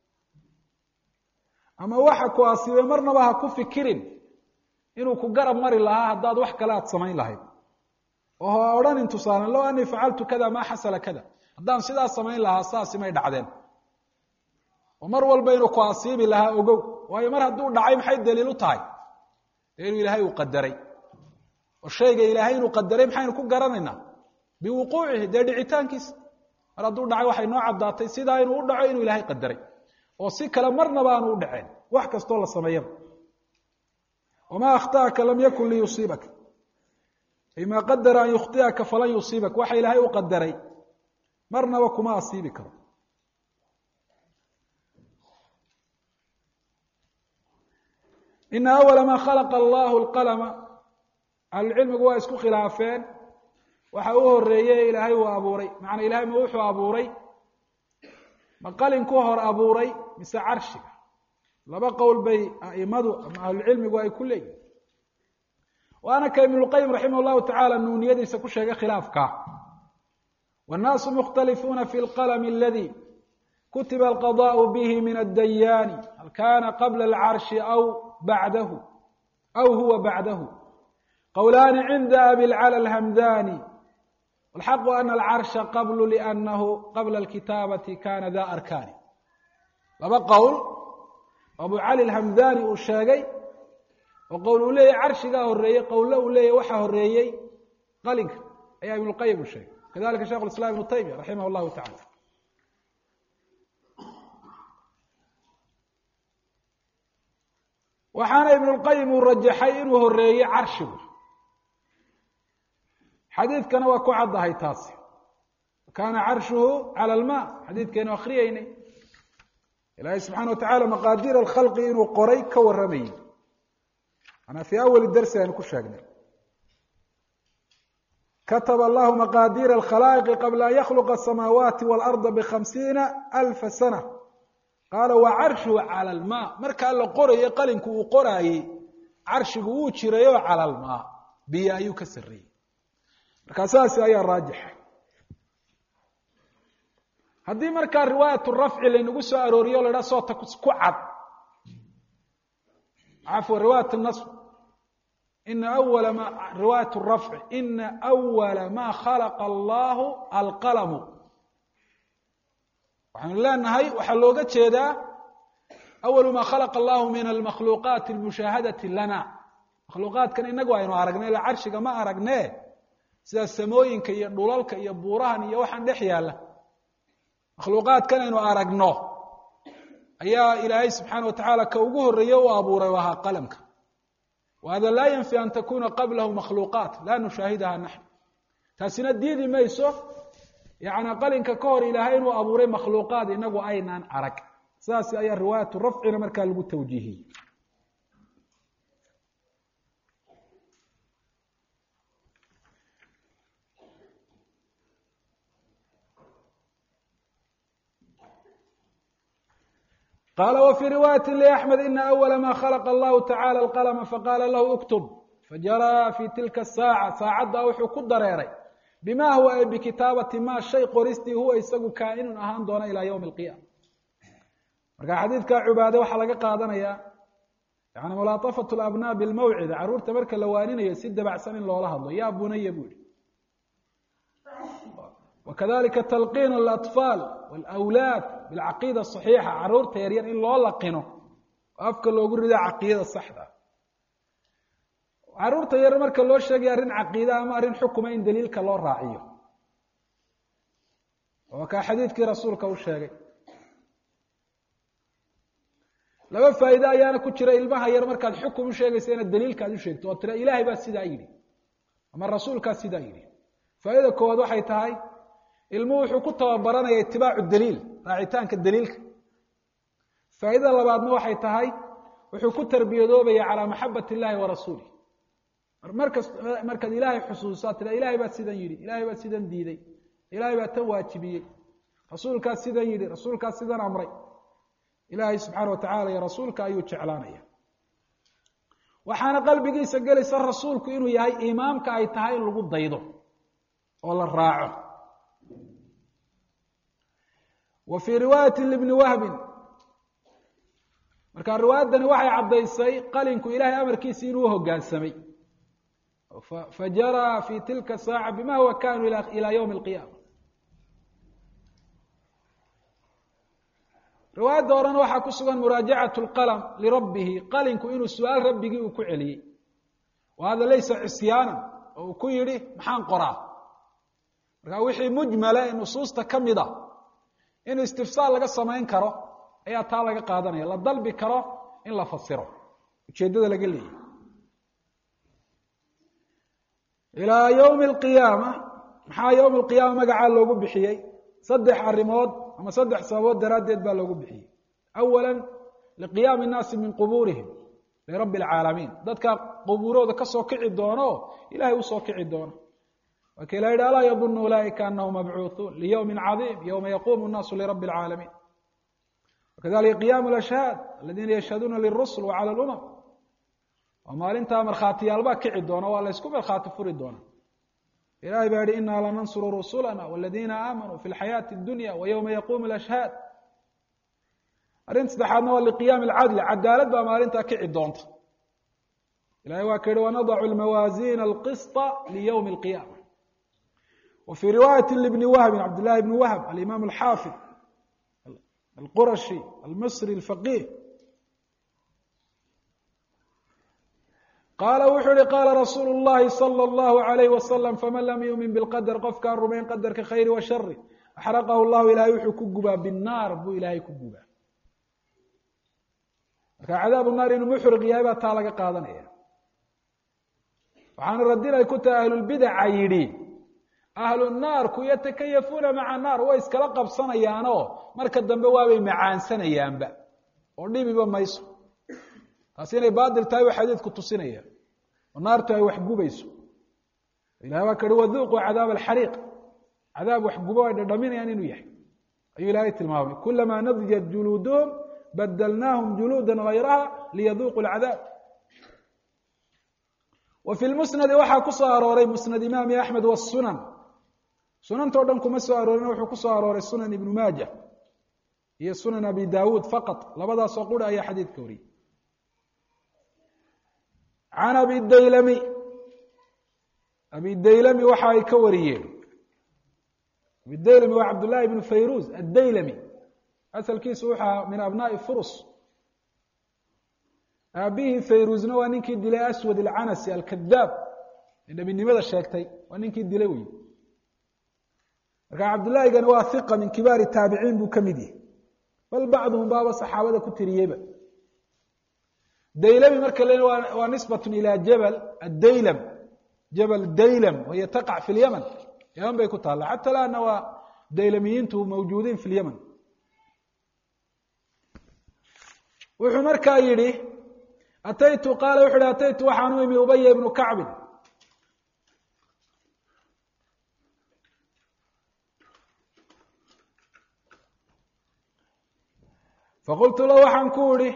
ama waxa ku asiibay marnaba ha ku fikirin inuu ku garab mari lahaa haddaad wax kale aad samayn lahayd oo ha odhanin tusaalen low anii facaltu kada ma xasala kada haddaan sidaas samayn lahaa saasi may dhacdeen oo mar walba inuu ku asiibi lahaa ogow waayo mar hadduu dhacay maxay daliil u tahay dee inuu ilaahay uu qadaray oo shayga ilaahay inuu qadaray maxaynu ku garanaynaa biwuquucihi dee dhicitaankiisa mar hadduu dhacay waxay noo caddaatay sidaa inuu u dhaco inuu ilaahay qadaray oo si kale marnaba aanu u dhaceen wax kastoo la sameeyaba wamaa akhطa'aka lam yakun liyusiibaka ay maa qadara an yukhطi'aka falan yusiibaka waxa ilaahay u qadaray marnaba kuma asiibi karo ina awala ma khalaqa allahu alqalama ahlucilmigu waa isku khilaafeen waxa u horeeye ilaahay uu abuuray macnaa ilahay ma wuxuu abuuray ma qalinku hor abuuray mise carshiga laba qowl bay aimadu ama ahlucilmigu ay ku leeyihin waana ka ibn اlqayim raximah llahu tacala nuuniyadiisa ku sheegay khilaafka wالnaasu mukhtalifuuna fi اlqalm aladi kutiba alqadaء bihi min addayaani hal kana qabla اlcarshi aw bacdahu aw huwa bacdahu qowlaani cinda abi lcala alhamdani walxaqu ana alcarsha qablu liannahu qabla alkitaabati kana da arkaani laba qowl abu cali alhamdani uu sheegay oo qowl uu leeyahy carshigaa horeeyey qowlle uu leeyahy waxaa horeeyey qalinka ayaa ibn lqayim uu sheegay kadalika sheikh islam ibnu taymiya raximah llahu tacala waxaana ibn lqayim uu rajaxay inuu horeeyey carshigu xadiidkana waa ku caddahay taasi kaana carshuhu cala alma xadiidkaynu akriyeynay ilaahay subxana wa tacala maqaadiir alkhalqi inuu qoray ka warramayey anaa fii awali darsi aynu ku sheegnay kataba allahu maqaadiira alkhalaa'iqi qabla an yakhluqa asamaawaati waalarda bikhamsiina alfa sana qaala wa carshuhu cala almaa markaa la qorayo qalinku uu qoraayey carshigu wuu jirayoo cala almaa biyo ayuu ka sarreeyey markaa saasi ayaa raajixa haddii markaa riwaayat rafci laynagu soo arooriyo o la dhaha soota ku cad cafwa riwaayat nasb ina awala ma riwaayat rafci ina awala ma khalaqa allahu alqalamu waxaynu leenahay waxaa looga jeedaa awalu ma khalaqa allahu min almakhluuqaati almushaahadati lana makhluuqaadkan inagu aynu aragnay ila carshiga ma aragne sida samooyinka iyo dhulalka iyo buurahan iyo waxaan dhex yaalla makhluuqaadkan aynu aragno ayaa ilaahay subxaana wa tacaala ka ugu horreeye u abuuray u ahaa qalamka وهذا لا ينفي أن تكون قبله مخلوقات لا نشاهدها نحن taasina diidi mayso يعني qalinka ka hor ilaahay inuu abuuray makhluuqaad inagu aynaan arag saas ayaa riwaayatu rafcina markaa lagu tawjiihiyey قال وفي رواية لأحمد إن أول ما خلق الله تعالى القلم فقال له اكتب فجرى في تلك الساعة saacadda wuxuu ku dareeray بما هو أي بكتابة ما شيء qoristii huwa isagu kaaئن ahaan doona إلى يوم القيامة marka xadiidka cibaado waxaa laga qaadanaya يعني ملاطفة الأبناء بالموعظة caruurta marka la waaninayo si dabacsan in loola hadlo yaa bunaya buu yihi وكذلك تلقين الأطفال والأولاد بالعقيدة الصحيحة caruurta yaryar in loo laqino afka loogu rido caqiidada saxda caruurta yar marka loo sheegay arrin caqiida ama arrin xukuma in daliilka loo raaciyo oo ka xadiidkii rasuulka uu sheegay laba faa'iido ayaana ku jira ilmaha yar markaad xukum u sheegayso inaad daliilka u sheegto oo tira ilaahay baa sidaa yiri ama rasuulka sidaa yiri faa'iido koowaad waxay tahay ilmuhu wuxuu ku tababaranaya itibaacu daliil raacitaanka daliilka faa'iidada labaadna waxay tahay wuxuu ku tarbiyadoobaya calaa maxabbati illaahi wa rasuulih markaad ilaahay xusuusato tira ilaahay baa sidan yiri ilaahay baa sidan diiday ilaahay baa tan waajibiyey rasuulkaas sidan yiri rasuulkaas sidan amray ilaahay subxaana wa tacaala iyo rasuulka ayuu jeclaanaya waxaana qalbigiisa gelaysa rasuulku inuu yahay imaamka ay tahay in lagu daydo oo la raaco wa fii riwaayati libni wahbin marka riwaayadani waxay caddaysay qalinku ilaahay amarkiisa inuu hoggaansamay fajaraa fi tilka saaca bima huwa kaanu ilaa yowmi alqiyaama riwaayadda horena waxaa ku sugan muraajacatu lqalam lirabbihi qalinku inuu su-aal rabbigii uu ku celiyey wa hada laysa cisyaanan oo uu ku yidhi maxaan qoraa marka wixii mujmala ee nusuusta ka mid a in istifsaal laga samayn karo ayaa taa laga qaadanaya la dalbi karo in la fasiro ujeeddada laga leeyahy ilaa yowmi alqiyaama maxaa yowmi alqiyaama magacaa loogu bixiyey saddex arrimood ama saddex sababood daraaddeed baa loogu bixiyey awala liqiyaami innaasi min qubuurihim lirabbi alcaalamiin dadka qubuurooda ka soo kici doono ilahay usoo kici doono waa kii la yidhi alaa yadunu ulaaئika anahum mabcuuثuun liyowmi cadiim yowma yaquumu الnaasu lirabbi اlcaalamiin wakadalika qiyaamu اlashhaad aladiina yashhaduuna liلrusul wacalى اlumam waa maalintaa markhaatiyaalbaa kici doona waa la ysku markhaati furi doona ilahay baa yihi inaa lanansuru rusulana wاladiina aamanuu fi اlxayaaةi اdunya wayowma yaquumu اlashhaad arrinta saddexaadna waa liqiyaami اlcadli cadaalad baa maalintaa kici doonta ilahay waa ka yihi wanadacu lmawaasiina alqisطa liyowmi اlqiyaama وفي رواية لابن وهب عبد الله بن وهب الإمام الحافظ القرشي المصري الفقيه قال وxuu hi قال رsuuل اللhi صلى الله عليه وسلم فmن lm يؤمن بالqدر qofkaan rumayn qadarka khayr وashر أxرقه الlah ilahay wuxuu ku gubaa bالناar buu ilaahay ku gubaa marka cadاaب الناar inuu mxriq yahay baa taa laga qaadanaya waxaana radin ay ku tahay ahlulbidca yidhi ahlu naarku yatakayafuuna maca naar way iskala qabsanayaanoo marka dambe waabay macaansanayaanba oo dhibiba mayso taasi inay baadil tahay waa xadiidku tusinaya oo naartu ay wax gubayso ilahay waa kahi waduuquu cadaab alxariiq cadaab wax gubo ay dhadhaminayaan inuu yahay ayuu ilaahay tilmaamay kulamaa nadijat juluuduhum badalnaahum juluudan hayraha liyaduuquu alcadaab wa fi lmusnadi waxaa ku soo arooray musnad imaami axmed wasunan sunantao dhan kuma soo aroorin wuxuu ku soo arooray sunan ibnu maaja iyo sunan abi dawuud faqat labadaasoo qura ayaa xadiidka wariyey can abi daylami abi daylami waxa ay ka wariyeen abi daylami waa cabdullahi ibnu fayruz addaylami asalkiisu waxaa min abnaa'i furus aabihii fayruzna waa ninkii dilay aswad alcanasi alkadaab ee nebinimada sheegtay waa ninkii dilay wey marka cabdullaahigani waa hiqa min kibaari taabiciin buu ka mid yahay bal bacduhum baaba saxaabada ku tiriyeyba daylami marka le waa nisbat ilى jabal adaylam jabal daylam wahiy taqع fi اlymn yaman bay ku taala xatى lana waa daylamiyiintu mawjuudiin fi اlyman wuxuu markaa yihi ataytu qaala wuxu uhi ataytu waxaan u imi ubaya ibnu kacbin faqultu lahu waxaan ku idhi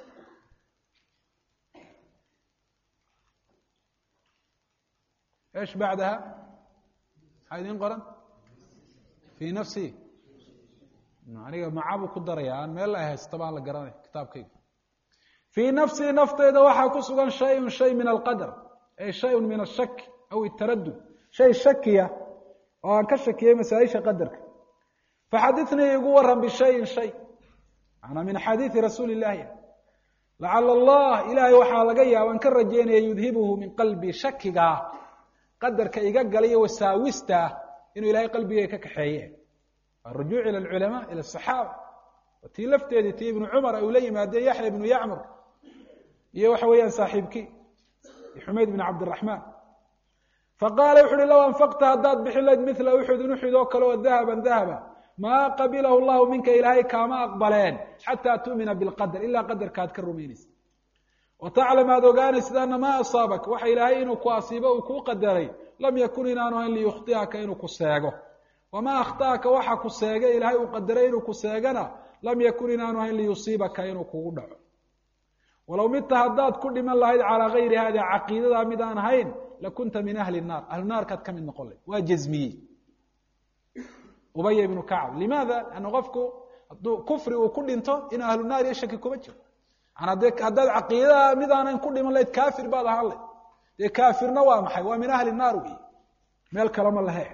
ايش بعدها maxaa idin qoran في nafsi aniga macabu ku daraya aan meel ay haysta baan la garanay kitaabkayga fii nafsii nafteyda waxaa ku sugan shayun shay min alqadar ay shayun min ashak aw ataradud shay shakiya oo aan ka shakiyey masaaisha qadarka faxadithnii igu waran bishayin shay manaa min xadiidi rasuuli illahi lacala allah ilaahay waxaa laga yaabaan ka rajeynaya yudhibuhu min qalbi shakigaa qadarka iga galayo wasaawista inuu ilahay qalbigay ka kaxeeye aلrujuuc ilى اlculamaa ilى الصaxaaba tii lafteedii tii ibnu cumar ay ula yimaadeen yaxya ibnu yacmur iyo waxa weeyaan saaxiibkii xumayd bn cabdالraxmaan faqaala wuxu uhi low anfaqta haddaad bixin layd mila uxudin uxud oo kale oo dahaban dahaba maa qabilahu llahu minka ilaahay kaama aqbaleen xataa tu'mina biاlqadr ilaa qadarkaad ka rumaynaysa wataclam aad ogaanaysid ana maa asaabak waxa ilaahay inuu ku asiibo uu kuu qadaray lam yakun inaanu ahayn liyukhطi'aka inuu ku seego wamaa akhta'aka waxa ku seega ilaahay uu qadaray inuu ku seegana lam yakun inaanu ahayn liyusiibaka inuu kugu dhaco walow midta haddaad ku dhiman lahayd calaa gayri hada caqiidadaa mid aan ahayn lakunta min ahli الnaar ahlu naarkaad ka mid noqon layd waa jazmiyey ubaya ibnu kacb limaada ana qofku hadduu kufri uu ku dhinto in ahlu naar iyo shaki kuma jiro haddaad caqiidadaa mid aanan ku dhiman layd kafir baad ahaan layd dee kaafirna waa maxay waa min ahli الnaar wey meel kalema lahe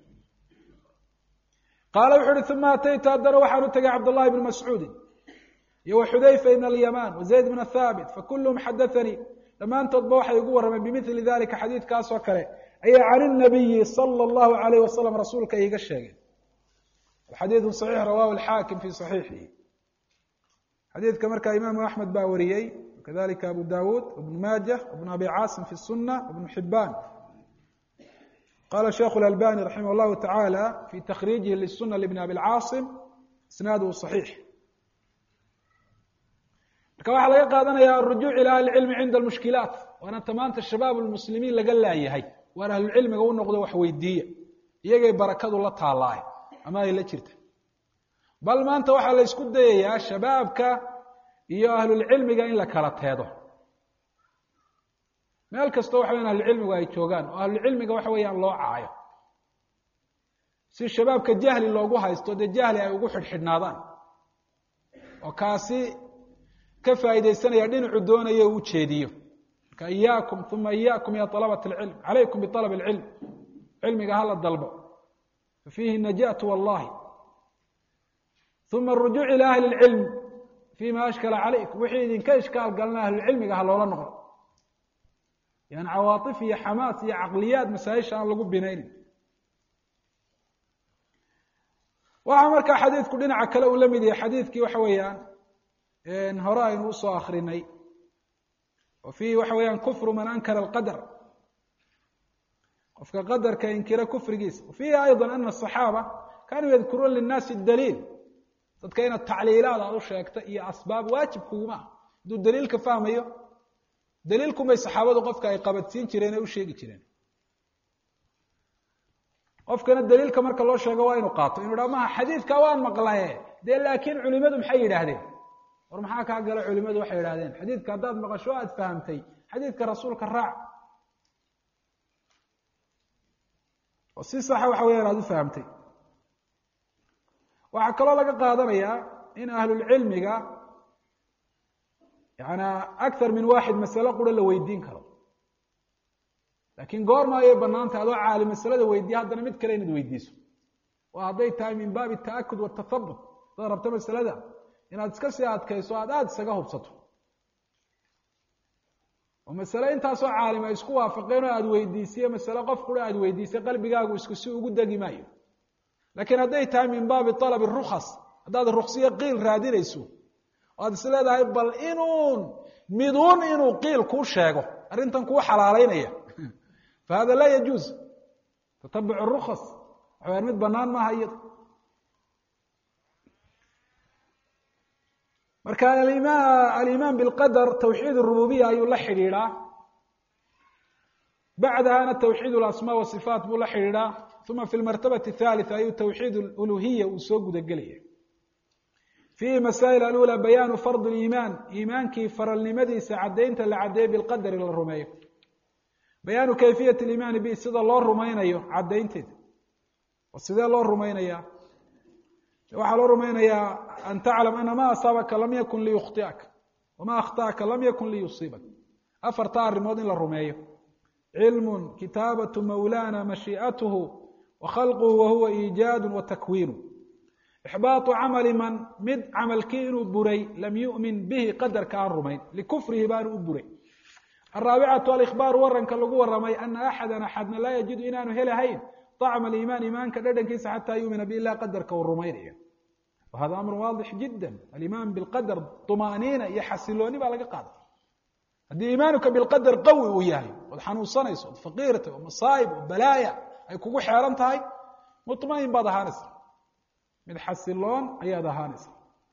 qaala wuxu uhi uma ataytu haddana waxaan u tegay cabdالlahi bn mascuudi iyo waxudayfa ibn اlyaman wazayd bn thaabit fakulhm xadaanii dhammaantoodba waxay igu warrameen bimili dalika xadiidkaasoo kale ayaa can الnabiyi salى اllahu alayh wasalam rasuulka iiga sheegeen xadiidu صaxiix rawahu اlxaakim fi صaxiixihi xadiidka markaa imaamu axmed baa wariyey kadalika abu dawud ibn maajah ibn abi caasim fi الsuna ibn xibaan qala sheikh األbاني raximah الlahu taعalى fi تkriijihi lلsuna لبn abi اlcaasim isnaaduhu صaxiix marka waxaa laga qaadanaya aلrujuuc ilى ahli اcilmi cinda اlmushkilaat waana tamaanta shabaab اlmuslimiin laga laayahay waan ahlucilmiga u noqdo wax weydiiya iyagay barakadu la taalaay ama ay la jirta bal maanta waxaa la isku dayayaa shabaabka iyo ahlulcilmiga in la kala teedo meel kastoo waxa weyan ahlucilmigu ay joogaan oo ahlucilmiga waxa weeyaan loo caayo si shabaabka jahli loogu haysto dee jahli ay ugu xidhxidhnaadaan oo kaasi ka faa'iidaysanaya dhinacu doonayo u jeediyo marka iyaakum uma iyaakum ya طalabat اlcilm calaykum biطalab اlcilm cilmiga hala dalbo fafiihi najatu wallahi uma arujuuc ilى ahli اlcilm fima ashkala calaykum wixii idinka ishkaal galna ahlucilmiga ha loola noqdo yani cawaatif iyo xamaas iyo caqliyaad masaa-isha aan lagu binaynin waxaa markaa xadiidku dhinaca kale uu la mid yahay xadiidkii waxa weeyaan hore aynu usoo akrinay wa fiihi waxa weeyaan kufru man ankara alqadar qofka qadarka inkira kufrigiisa wa fiihi ayضa ana الصaxaaba kanuu yadkuruuna linnaasi daliil dadka inaad tacliilaad aad u sheegta iyo asbaab waajib kuguma ah hadduu daliilka fahmayo daliilkumay saxaabadu qofka ay qabadsiin jireen ee u sheegi jireen qofkana daliilka marka loo sheego waa inuu qaato inu ha maha xadiidka waan maqlaye dee laakiin culimadu maxay yidhaahdeen war maxaa kaa gala culimadu waxay yidhahdeen xadiidka haddaad maqasho aad fahamtay xadiidka rasuulka raac oo si saxa waxa weyan aad u fahamtay waxaa kaloo laga qaadanayaa in ahlulcilmiga yana akar min waaxid masalo qura la weydiin karo laakiin goorma ayay banaantay adoo caali masalada weydiiya haddana mid kale inaad weydiiso waa hadday tahay min baabi ta'akud watathabut hadaad rabto masalada inaad iska sii adkayso aada isaga hubsato oo masale intaasoo caalim ay isku waafaqeen oo aada weydiisiye masale qof qura aada weydiisay qalbigaagu isku si ugu degi maayo laakiin hadday tahay min baabi alab rukas haddaad ruksiyo qiil raadinayso o aad is leedahay bal inuun midun inuu qiil ku sheego arrintan ku xalaaleynaya fahada la yajuuz tatabuc الrukhas waxa mid banaan ma hayad marka al-iman bil-qadar tawhid ar-rububiyya ayuu la xiriiraa بعدها توحيد الأسماء والصفات buu la xidhiidhaa ثuma في المرتبة الثالثة ayuu توحيد الألوهية uu soo guda gelaya فيه مسائل الأولى بيان فرض الإيمان iimaankii faralnimadiisa cadaynta la cadeeye بالqadr la rumeeyo بيان كيفية الإيمان به sida loo rumaynayo cadaynteeda oo sidee loo rumaynaya waxaa loo rumaynayaa أن تعلم أن ما أصاabka لم يكن ليخطئka وما أخطأka لم يكن ليصيبك afarta arimood in la rumeeyo علم كتابة مولانا مشيئته وخلقه وهو إيجاد وتكوين إحباط عمل من mid camalkii inuu buray لم يؤمن به qadarka aan rumayn لكفrihi baanu u buray الرaaبعة الإخباar waranka lagu waramay أنa أحada أxadna laa يجid inaanu helahayn طacم الإيمان iimaanka dhadhankiisa xatىa يؤmina bilah qadarka uu rumaynayo وhada أمر واضح جدا الإيمان بالqadر طمأنينة iyo xasilooni baa laga qaaday haddii iimaanuka bilqadar qawi uu yahay ood xanuunsanayso ood faqiirta oo masaa'ib oo balaaya ay kugu xeeran tahay mutmain baad ahaanaysa mid xasiloon ayaad ahaanaysa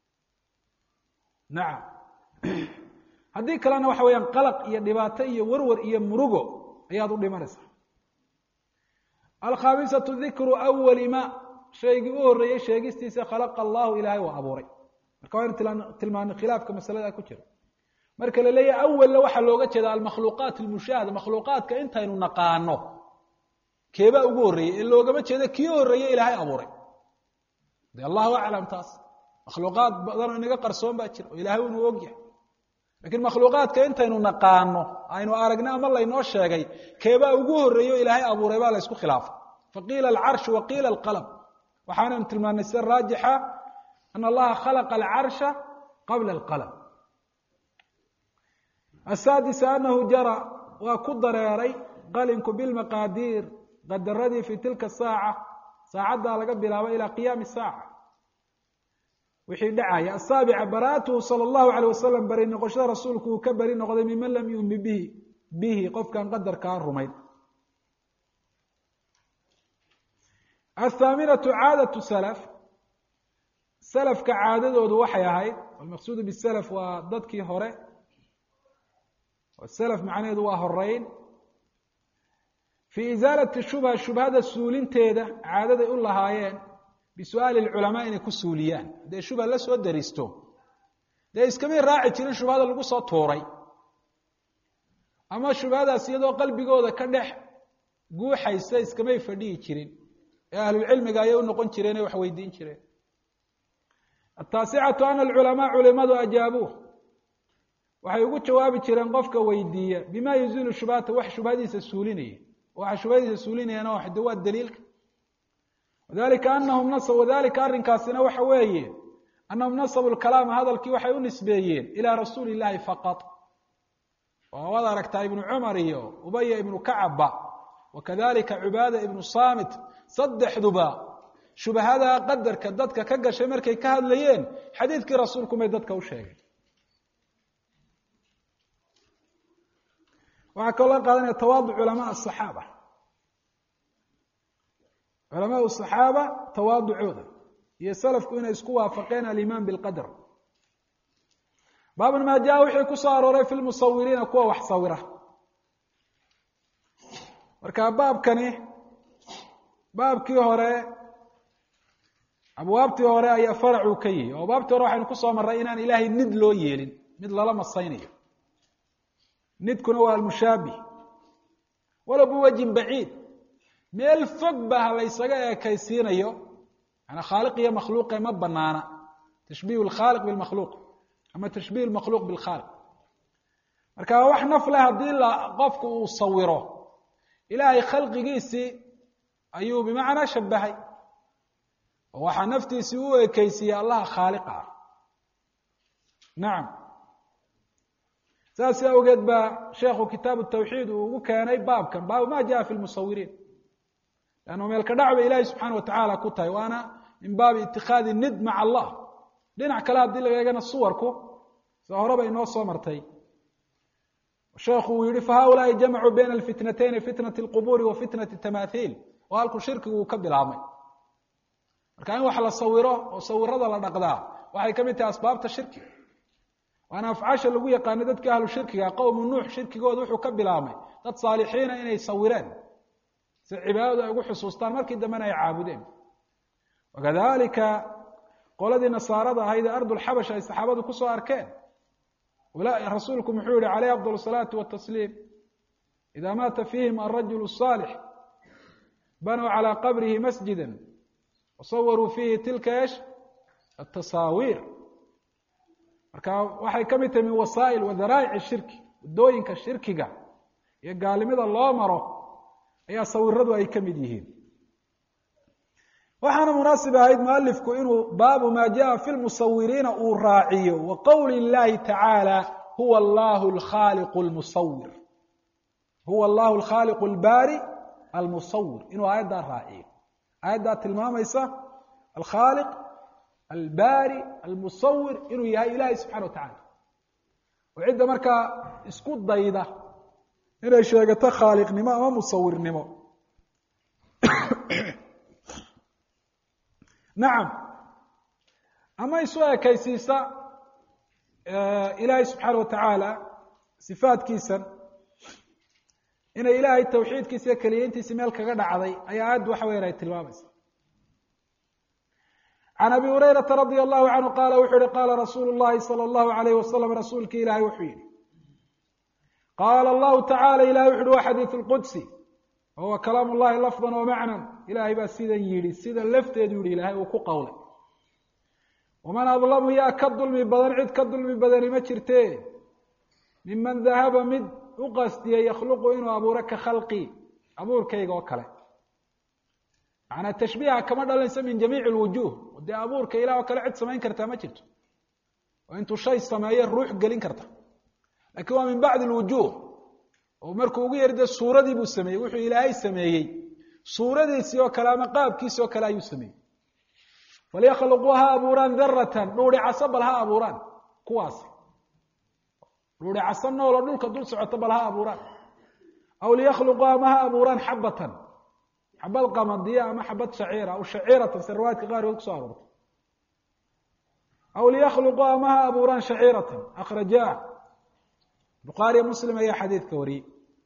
nacam haddii kalena waxa weeyaan qalaq iyo dhibaato iyo warwar iyo murugo ayaad u dhimanaysaa alkhaamisatu dikru awali ma shaygii u horreeyey sheegistiisa khalaqa allahu ilaahay waa abuuray marka waynu tilmaanay khilaafka masalada ku jira marka la leeyahay awalna waxaa looga jeeda almakhluuqaat almushaahada makhluuqaadka intaynu naqaano keebaa ugu horreeyey ee loogama jeeda kii horreeyey ilaahay abuuray de allahu aclam taas makhluuqaad badan oo inaga qarsoon baa jira oo ilaahay inuu og yahay laakiin makhluuqaadka intaynu naqaano aynu aragna ama laynoo sheegay keebaa ugu horreeyo ilaahay abuuray baa la isku khilaafay faqiila alcarshu waqiila alqalam waxaanaynu tilmaanay sida raajixa ana allaha khalaqa alcarsha qabla alqalam السادس أنه jarى waa ku dareeray qalinku بالمaqاadiir qadaradii في tilka الsاacة saacaddaa laga bilaabo ilى قiyاam الsاacة wixii dhacaya السaaبعة bara'atuhu salى الlahu عalيه wasalam beri noqoshada rasuulku uu ka beri noqday miman lam yumin bihi qofkan qadarkaa rumayn الثaaminaة caadaة slف slafka caadadoodu waxay ahayd almaqsuud bالslf waa dadkii hore slf macnaheedu waa horeyn fii isaalati shubha shubhada suulinteeda caadaday u lahaayeen bisu'aali lculamaa inay ku suuliyaan hadday shubha la soo daristo dee iskamay raaci jirin shubhada lagu soo tuuray ama shubhadaas iyadoo qalbigooda ka dhex guuxaysa iskamay fadhihi jirin ee ahlulcilmiga ayay u noqon jireen ee wax weydiin jireen ataasicatu ana alculamaa culimadu ajaabuuh waxay ugu jawaabi jireen qofka weydiiya bima yuzilu shubhata wax shubhadiisa suulinaya waxa shubhadiisa suulinayana waa daliilka wadalika anahum wadalika arrinkaasina waxa weeye anahum nasabu lkalaama hadalkii waxay u nisbeeyeen ilaa rasuuli llahi faqat waad aragtaa ibnu cumar iyo ubaya ibnu kacabba wakadalika cubaada ibnu saamit saddexduba shubhada qadarka dadka ka gashay markay ka hadlayeen xadiidkii rasuulku may dadka u sheegeen waxaa kaloo laga qaadanaya tawaaduc culamaa asaxaaba culamaa asaxaaba tawaaducooda iyo salafku inay isku waafaqeen alimaan bilqadr baabun maa jaa wixii ku soo arooray fi lmusawiriina kuwa wax sawira marka baabkani baabkii hore abwaabtii hore ayaa faracuu ka yihi oo baabtii hore waxaynu kusoo marray inaan ilaahay nid loo yeelin mid lala masaynayo nidkuna waa almushaabih walow biwajhin baciid meel fog ba ha laysaga eekaysiinayo yani khaaliq iyo makhluuqe ma banaana tashbiih lkhaaliq bilmakhluuq ama tashbiih lmakhluuq bilkhaaliq marka wax naf leh haddii qofku uu sawiro ilaahay khalqigiisii ayuu bimacnaa shabahay oo waxaa naftiisii u ekeysiiyey allaha khaaliqa ah nacam saas awgeed baa sheekhu kitaabu tawxiid uu ugu keenay baabkan baabu ma jaa fi lmusawiriin lannu meelka dhac bay ilaahay subxaana watacaala ku tahay waana min baabi itikaadi nid maca allah dhinac kale haddii laga eegana suwarku sida horeba inoo soo martay sheekhu uu yihi fahaulaai jamacuu bayna alfitnatayni fitnati alqubuuri wa fitnati tamaathiil oo halku shirkigu uu ka bilaabmay. marka in wax la sawiro oo sawirada la dhaqdaa waxay ka mid tahay asbaabta shirkiga, waana afcaasha lagu yaqaano dadka ahlu shirkiga. qowmu nuux shirkigooda wuxuu ka bilaabmay dad saalixiina inay sawireen si cibaadadu ay ugu xusuustaan, markii dambena ay caabudeen. wakadalika qoladii nasaarada ahayd ee ardulxabash ay saxaabadu kusoo arkeen, rasuulku muxuu yihi calayhi afdal salaatu watasliim idaa maata fiihim alrajulu الصaalix banuu calىa qabrihi masjida wasawaruu fiihi tilka esh atasaawiir. marka waxay ka mid tahay min wasaa'il wa daraa'ic shirki, waddooyinka shirkiga iyo gaalnimada loo maro ayaa sawiradu ay ka mid yihiin. waxaana munaasib ahayd mualifku inuu baabu maa jaa fi lmusawiriina uu raaciyo wa qowli اllahi tacaala huwa allahu alkhaaliqu almusawir, huwa allahu alkhaaliqu albaari almusawir, inuu aayaddaa raaciyo. aayaddaa tilmaamaysa alkhaaliq albaari almusawir inuu yahay ilaahay subxana wa tacala. oo cidda markaa isku dayda inay sheegato khaaliqnimo ama musawirnimo nacam, ama isu ekaysiisa ilaahay subxaana wa tacaala sifaadkiisan inay ilaahay tawxiidkiisa iyo keliyeyntiisa meel kaga dhacday ayaa aayaddu waxa weyan ay tilmaamaysa. can abi hurayrata radia allahu canhu qaala wuxuu yihi qaala rasuulu llahi sala allahu alayh wasalam, rasuulkii ilaahay wuxuu yihi qaala allahu tacala ilahay wuxu uhi wa xadiidu lqudsi wahuwa kalaam llahi lafdan wa macnan, ilaahay baa sidan yidhi, sidan lafteedu yihi ilahay uu ku qowlay. waman adlamu yaa ka dulmi badan, cid ka dulmi badani ma jirte, miman dahaba mid u qasdiyey yakhluqu inuu abuuro ka khalqi abuurkayga oo kale. macnaa tashbiiha kama dhalanaysa min jamiici lwujuuh, dee abuurka ilah oo kale cid samayn kartaa ma jirto, oo intuu shay sameeye ruux gelin karta. lakin waa min bacdi lwujuuh, oo markuu ugu yari dee suuradii buu sameeyey, wuxuu ilaahay sameeyey suuradiisii oo kale ama qaabkiisi oo kale ayuu sameeyey. falyakhluquu ha abuuraan daratan, dhuuri caso bal ha abuuraan, kuwaas dhuuri caso nool oo dhulka dul socoto bal ha abuuraan. aw liyakhluquu ama ha abuuraan xabatan, xabad qamadiya ama xabad shaciira, aw shaciiratan si riwaayadka qaarkood kusoo aroortay. aw liyakhluquu ama ha abuuraan shaciiratan, akhrajaah bukhaariyo muslim ayaa xadiidka wariyey.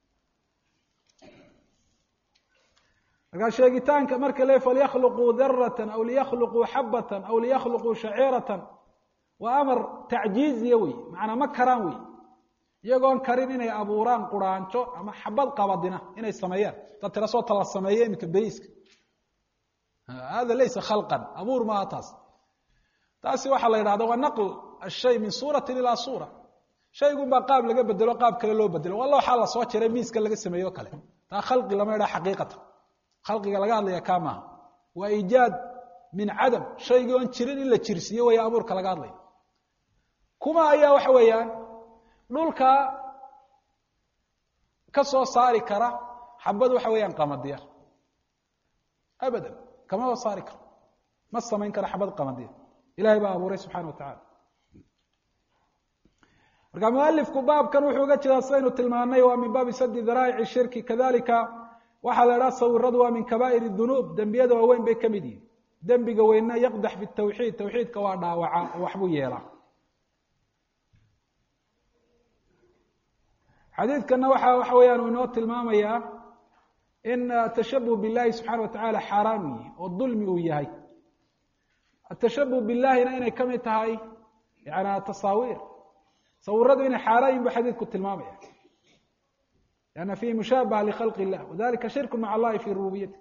markaa sheegitaanka marka le falyakhluquu daratan aw liyakhluquu xabatan aw liyakhluquu shaciiratan waa amar tacjiiziya wey, macnaa ma karaan wey, iyagoon karin inay abuuraan quraanjo ama xabad qabadina inay sameeyaan. dad tira soo tala sameeye iminka beriiska, hada laysa khalqan, abuur maaha taas. taasi waxaa la yidhahda waa naql ashay min suuratin ilaa suura, shaygun baa qaab laga bedelo qaab kale loo bedelo. walla waxaa la soo jiray miiska laga sameeyo kale, taa khalqi lama idhaha xaqiiqatan. khalqiga laga hadlaya kaa maaha, waa iijaad min cadam, shaygii oon jirin in la jirsiiyo waya abuurka laga hadlaya. kuma ayaa waxa weeyaan dhulka ka soo saari kara xabad waxa weeyaan qamadiya, abadan kama soo saari karo, ma samayn kara xabad qamadiya, ilahay baa abuuray subxana wa tacala. marka mualifku baabkan wuxuu uga jeedaa sidaynu tilmaanay waa min baabi sadi daraa'ici shirki. kadalika waxaa la idhaha sawiradu waa min kabaa'ir dunuub, dembiyada waaweyn bay ka mid yihin. dembiga weynna yaqdax fi tawxiid, tawxiidka waa dhaawaca oo waxbuu yeelaa. xadiidkana waxa weeyaan uu inoo tilmaamayaa in atashabuh billahi subxana wa tacaala xaaraam yihi oo dulmi uu yahay. atashabuh billahina inay ka mid tahay yani tasaawiir, sawiradu inay xaaraan yihin bu xadiidku tilmaamaya. لأن فيه مشابهة لخلق الله وذلك شرك مع الله في ربوبيته.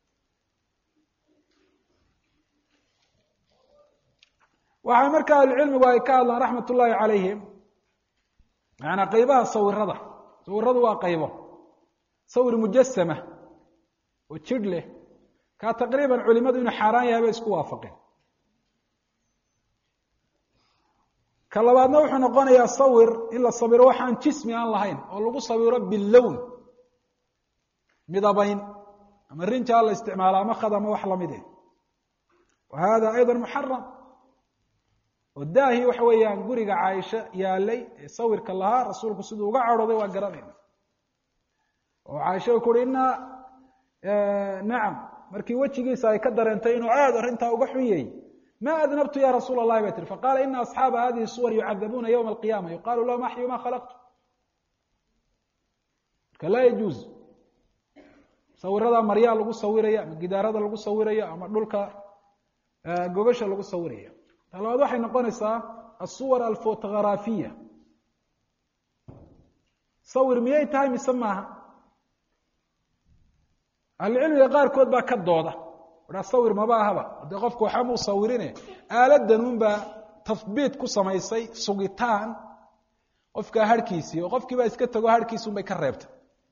waxay marka ahlucilmigu ay ka hadlaan raxmat ullaahi calayhim macanaa qaybaha sawirada. sawiradu waa qaybo, sawir mujasama oo jidh leh, kaa taqriiban culimadu inuu xaaraan yahay bay isku waafaqeen. ka labaadna wuxuu noqonayaa sawir in la sawiro waxaan jismi aan lahayn oo lagu sawiro bilown, midabayn ama rinjaa la isticmaalo ama khad ama wax lamid eh, wa hada ayضa muxaram. وداهي waxa weeyaan guriga Caaisha yaalay sawirka laha rasuulku sidoo uga cadhooday waa garanayna oo Caaisha ku dhina nacam markii wajigiisa ay ka dareentay inuu aad arinta uga xuyay ma adnabtu ya rasuul allah baytir faqala inna ashab hadhihi suwar yu'adhabuna yawm al-qiyamah yuqalu lahum ahyu ma khalaqtu kala yajuz sawirada marya lagu sawiraya ama gidaarada lagu sawiraya ama dhulka gobasha lagu sawiraya talabaad waxay noqonaysaa as-suwar al-fotografiya sawir miyay tahay mise maaha al-cilmiga qaarkood baa ka dooda wada sawir ma baahaba hadii qofku waxa uu sawirine aaladan unba tathbiit ku samaysay sugitaan qofka harkiisii oo qofkiiba iska tago harkiisu bay ka reebtay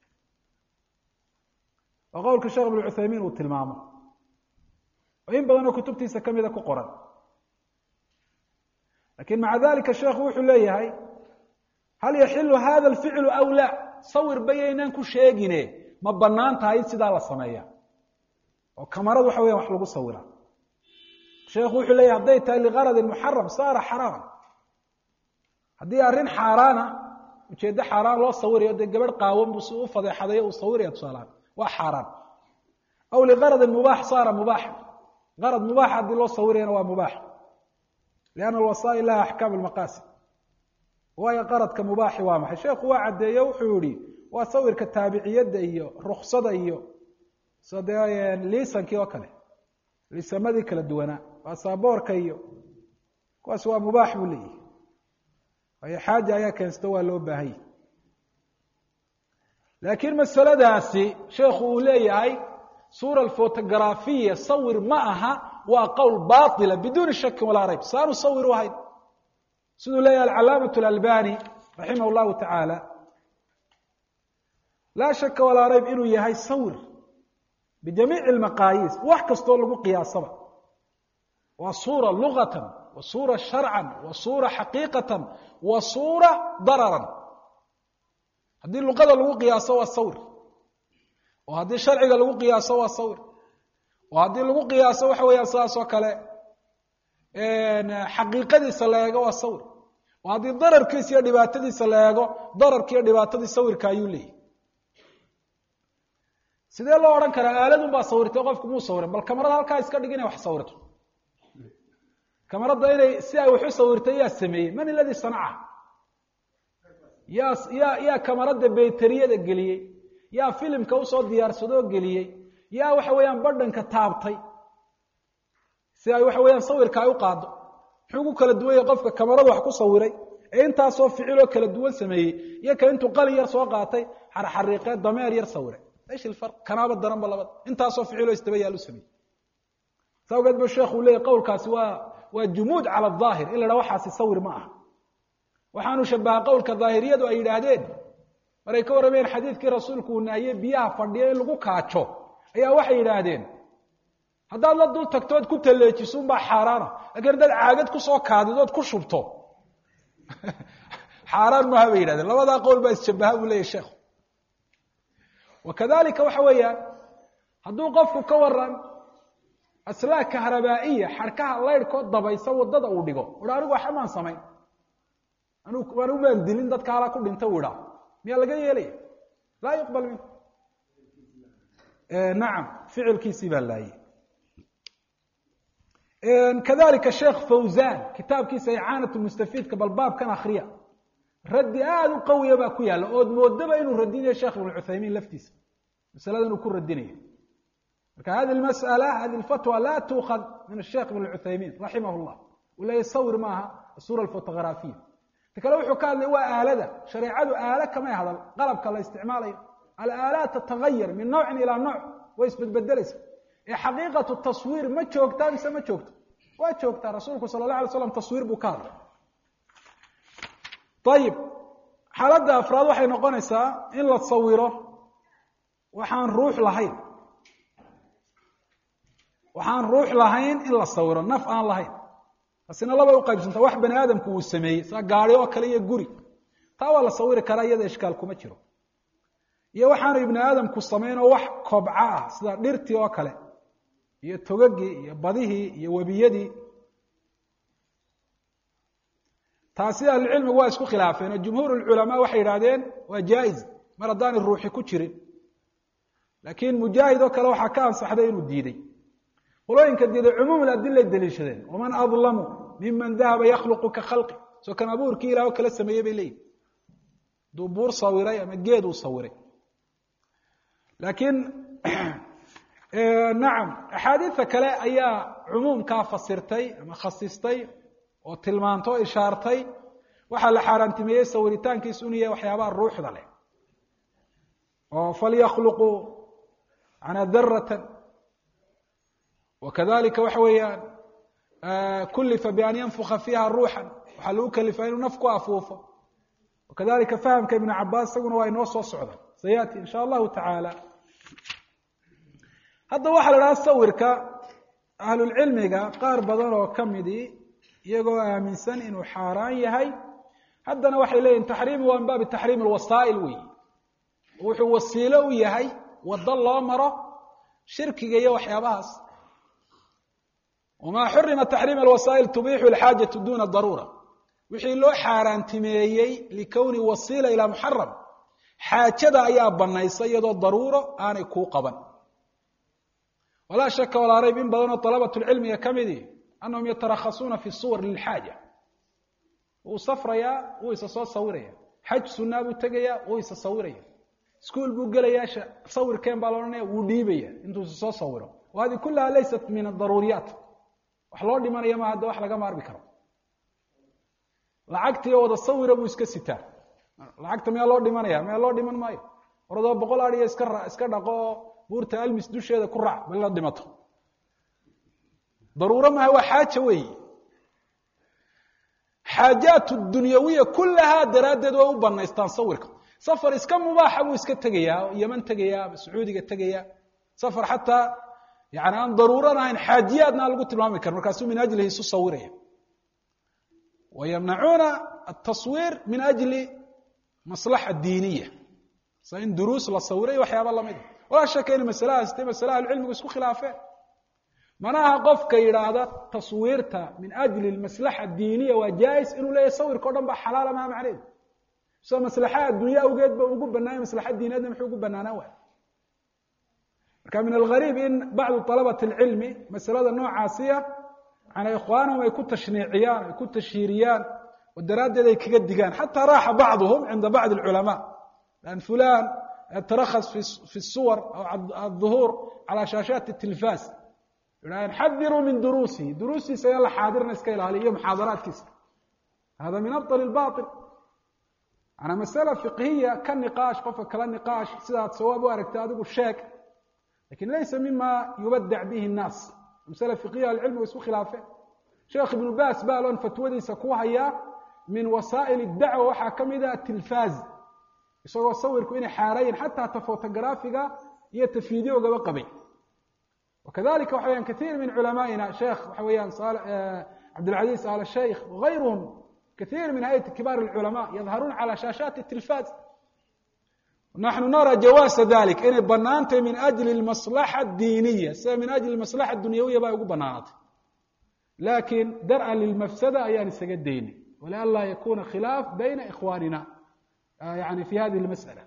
وقولك الشيخ ابن عثيمين والتلمامة وإن بدنا كتبتي سكمدة كقرن لكن مع ذلك الشيخ وحو ليه هل يحل هذا الفعل أو لا صور بينان كشيغينه ما بنانت هاي سيدا لا سميا وكاميرا waxa weey wax lagu sawira sheekhu wuxuu leeyahay haday tahay liqarad muharram saara haram hadii arin xaraana ujeeda xaraan loo sawirayo de gabadh qaawan buu soo fadeexaday oo sawirayo tusaalaan وحرام أو لغرض مباح صار مباح غرض مباح هذه الله صورين هو مباح لأن الوسائل لها أحكام المقاصد وهي قرض كمباح وامح الشيخ واحد يوحوري وصور كتابعية ديه رخصة ديه صدقاء ليسان كي وكله ليسان ماذي كلا الدوانا وصابور كيو كواسوا مباح وليه وهي حاجة يكن استوى له بهي لكن مسألة داسي شيخ وليهي صورة الفوتوغرافية صور معها وقول باطلة بدون شك ولا ريب صاروا صوروا هاي سيدوا لي العلامة الألباني رحمه الله تعالى لا شك ولا ريب إنه يهي صور بجميع المقاييس وحكستوا له قياسا وصورة لغة وصورة شرعا وصورة حقيقة وصورة ضررا هذه اللغة لو قياسه والصور وهذه الشرع لو قياسه والصور وهذه لو قياسه وحوي اساس وكله ان حقيقتي لا والصور وهذه ضرر كيس يا دباتدي لا ضرر كي دباتدي صور كايو لي sidee loo oran karaa aaladun baa sawirtay qofku muu sawiray bal kamarada halka iska dhigina wax sawirto kamarada inay si ay wax u sawirtay yaa sameeyay man alladhi sana'a يا كاميرada baytariyada galiyay ya filimka u soo diyaarsado galiyay ya waxa weeyaan badhanka taabtay si ay waxa weeyaan sawirka ay u qaado xugu kala duwan qofka kaamirada wax ku sawiray ee inta soo ficilo kala duwan sameeyay iyo ka intuu qalin yar soo qaatay xariiqad dameer yar sawiray ايش الفرق كنابه daran balabad inta soo ficilo istabayaal u sameeyay sawgad ba sheekhu leeyahay qowlkaasi waa jumuud ala dhaahir illa waxaasi sawir ma aha waxaanu shabaha qowlka daahiriyadu ay yiraahdeen maray ka warameen xadiiskii rasuulku uu naayay biyaha fadhiya in lagu kaajo ayaa waxay yiraahdeen haddaad la dul tagtood ku taleejiso ba xaraana laakiin dad caagad ku soo kaadidood ku shubto xaraan ma haba yiraahdeen labada qowl baa shabaha u leeyahay sheekhu wakadalika waxa weeyaan hadduu qofku ka waran aslaak kahrabaa'iya xarkaha leyrko dabaysa wadada uu dhigo anigu waxa maan sameyn أنا ما أدلين ذات كارا كل أنت ودا ميا لقى يلي لا يقبل منه نعم فعل كيسي بالله كذلك الشيخ فوزان كتاب كيس إعانة المستفيد كبالباب كان أخريا رد آل قوي باكويا لأود مودبا إنه ردين يا شيخ ابن العثيمين لفتيس مسألة إنه كل ردينية هذه المسألة هذه الفتوى لا تؤخذ من الشيخ ابن العثيمين رحمه الله ولا يصور معها الصورة الفوتوغرافية تكلم وحكى اللي هو آلة شريعته آلة كما هذا قلب كلا استعماله الآلات تتغير من نوع إلى نوع ويتبدلس حقيقة التصوير ما تشوكتا بس ما تشوكتا وتشوكتا رسولك صلى الله عليه وسلم تصوير بكار طيب حالات أفراد waxay noqonaysaa in la sawiro waxaan ruux lahayn in la sawiro naf aan lahayn asina laba u qaybsanta wax bani aadamku uu sameeyay sa gaari oo kale iyo guri taa waa la sawiri karaa iyada ishkaal kuma jiro iyo waxaan ibn aadamku sameeyno wax kobca ah sida dhirtii oo kale iyo togagii iyo badihii iyo wabiyadii taasi ahlucilmigu waa isku khilaafeen oo jumhuur ulculamaa waxay yidhahdeen waa jaa-is mar haddaanay ruuxi ku jirin laakiin mujaahid oo kale waxaa ka ansaxday inuu diiday qolooyinka diiday cumuum adilay daliishadeen waman adlamu miman dahaba yakhluqu ka khalqi soo kan abuurkii ilaah oo kala sameeyey bay leeyihin hadduu buur sawiray ama geed uu sawiray laakiin nacam axaadiidta kale ayaa cumuumkaa fasirtay ama khasistay oo tilmaanto o ishaartay waxaa la xaaraantimeeyey sawiritaankiisu inuu yahay waxyaabaha ruuxda leh oo falyakhluquu manaa daratan wakadalika waxa weeyaan kulifa bian yanfuka fiiha ruuxan waxaa lagu kalifaa inuu naf ku afuufo wakadalika fahamka ibnu cabaas isaguna waa inoo soo socda sayati in sha allahu tacaala hadda waxaa la dhaha sawirka ahlulcilmiga qaar badan oo ka midii iyagoo aaminsan inuu xaaraan yahay haddana waxay leeyihin taxriimi waa min baabi taxriim alwasaa'il wey wuxuu wasiilo u yahay waddo loo maro shirkiga iyo waxyaabahaas wamaa xurima taxriim alwasaa'il tubixu alxaajatu duna daruura wixii loo xaaraantimeeyey likowni wasiila ilaa muxaram xaajada ayaa banaysa iyadoo daruuro aanay kuu qaban walaa shaka walaa rayb in badanoo dalabatulcilmiga ka midii anahum yatarakhasuuna fi suwar lilxaaja wuu safrayaa wuu isa soo sawiraya xaj sunaa buu tegayaa wuu isa sawiraya iskuol buu gelayaa sawirkeen baa la odhanaya wuu dhiibaya intuu isa soo sawiro wa hadi kulaha laysat min adaruuriyaat wax loo dhimanaya ma hadda wax laga maarmi karo lacagtiiyo wada sawira buu iska sitaa lacagta miyaa loo dhimanaya miyaa loo dhiman maayo oradoo 100 adhiya iska dhaqo oo buurta almis dusheeda ku raac bal la dhimato daruuro maaha waa xaaja weeyi xaajaat dunyawiya kullahaa daraaddeed way u banaystaan sawirka safar iska mubaaxa buu iska tegayaa yeman tegayaa ama sacuudiga tegayaa safar xataa yani aan daruuran ahayn xaajiyaadna aan lagu tilmaami karin markaasuu min ajlihi isu sawiraya wayamnacuuna ataswiir min ajli maslaxa diiniya sa in duruus la sawiray waxyaaba lamid a walaa shaka in masalahaas tay masalaha ahlucilmigu isku khilaafeen mana aha qofka yidhaahda taswiirta min ajli maslaxa diiniya waa jaa-is inuu leeyahay sawirka o dhan ba xalaala maha macneedu soo maslaxa addunya awgeed ba ugu banaanya maslaxa diineedna muxuu ugu banaanaan waay marka min algariib in bacdu طalabati اlcilmi masalada noocaasiya yani ikhwaanahum ay ku tashniiciyaan ay ku tashhiiriyaan oo daraaddeed ay kaga digaan xataa raaxa bacduhum cinda bacdi اlculamaa lan fulan yatarakhas fi الsuwar aw aلظuhuur calى shaashaati الtilfaas yidhahdeen xadiruu min duruusihi duruustiisa ayaa la xaadirna iska ilaaliya iyo muxaadaraadkiisa hada min abطل الbaطil manaa masala fiqhiya ka niqaash qofka kala niqaash sidaad sawaab u aragtay adigu sheeg lakin laysa mima yubadac bihi الnaas masala fiqhiya ahlucilmigu isku khilaafeen sheekh ibnu baas baa loon fatwadiisa ku hayaa min wasaa'il اdacwa waxaa ka mid a tilfaaz isagoo sawirku inay xaarayin xataa ta fotografiga iyo tafiidiogaba qabay wakadalika waxa weyaan kaiir min culamaa'ina sheekh waxa weeyaan cabdilcaziz al shaykh wagayruhum kaiir min hayati kibaar اlculamaa yadharuuna calى shaashaati الtilfaaz naxnu nara jawaasa dalik inay banaantay min ajli اmaslaxa الdiiniya sida min ajli maslaxa dunyawiya ba ay ugu banaanatay lakin dar'a lilmafsada ayaan isaga daynay walianlaa yakuna khilaaf bayna ikhwanina yani fi hadihi اlmasأala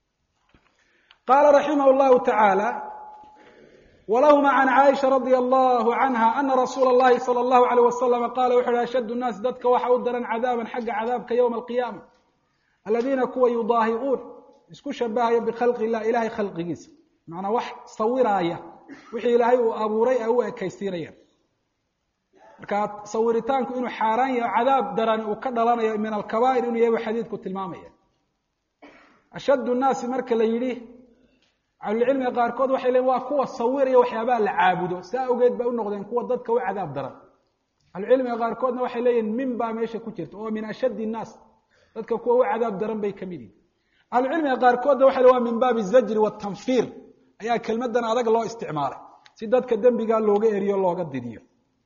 qala raximah اllahu taعaalى walahma can caaisha radia allahu canha ana rasuula اllahi salى اllahu alayh wasalama qala wuxu uhi ashad الnaas dadka waxa u daran cadaaban xagga cadaabka ywma alqiyaama aladiina kuwa yudaahiuun isku shabahaya bikhalqi illah ilahay khalqigiisa macnaa wax sawiraaya wixii ilaahay uu abuuray ay u ekaysiinayaan marka sawiritaanku inuu xaaraan yahay cadaab darani uu ka dhalanayo min alkabaa'ir inuu yahay bu xadiidku tilmaamaya ashaddu nnaasi marka la yidhi ahlulcilmiga qaarkood waxay leeyiin waa kuwa sawiraya waxyaabaha la caabudo saa awgeed bay u noqdeen kuwa dadka u cadaab daran ahlucilmiga qaarkoodna waxay leeyihin min baa meesha ku jirta oo min ashaddi innaas dadka kuwa u cadaab daran bay ka mid yihin ahlucilmiga qaarkoodna waxay leeyiin waa min baabi zajri watanfiir ayaa kelmadan adag loo isticmaalay si dadka dembigaa looga eriyo looga didiyo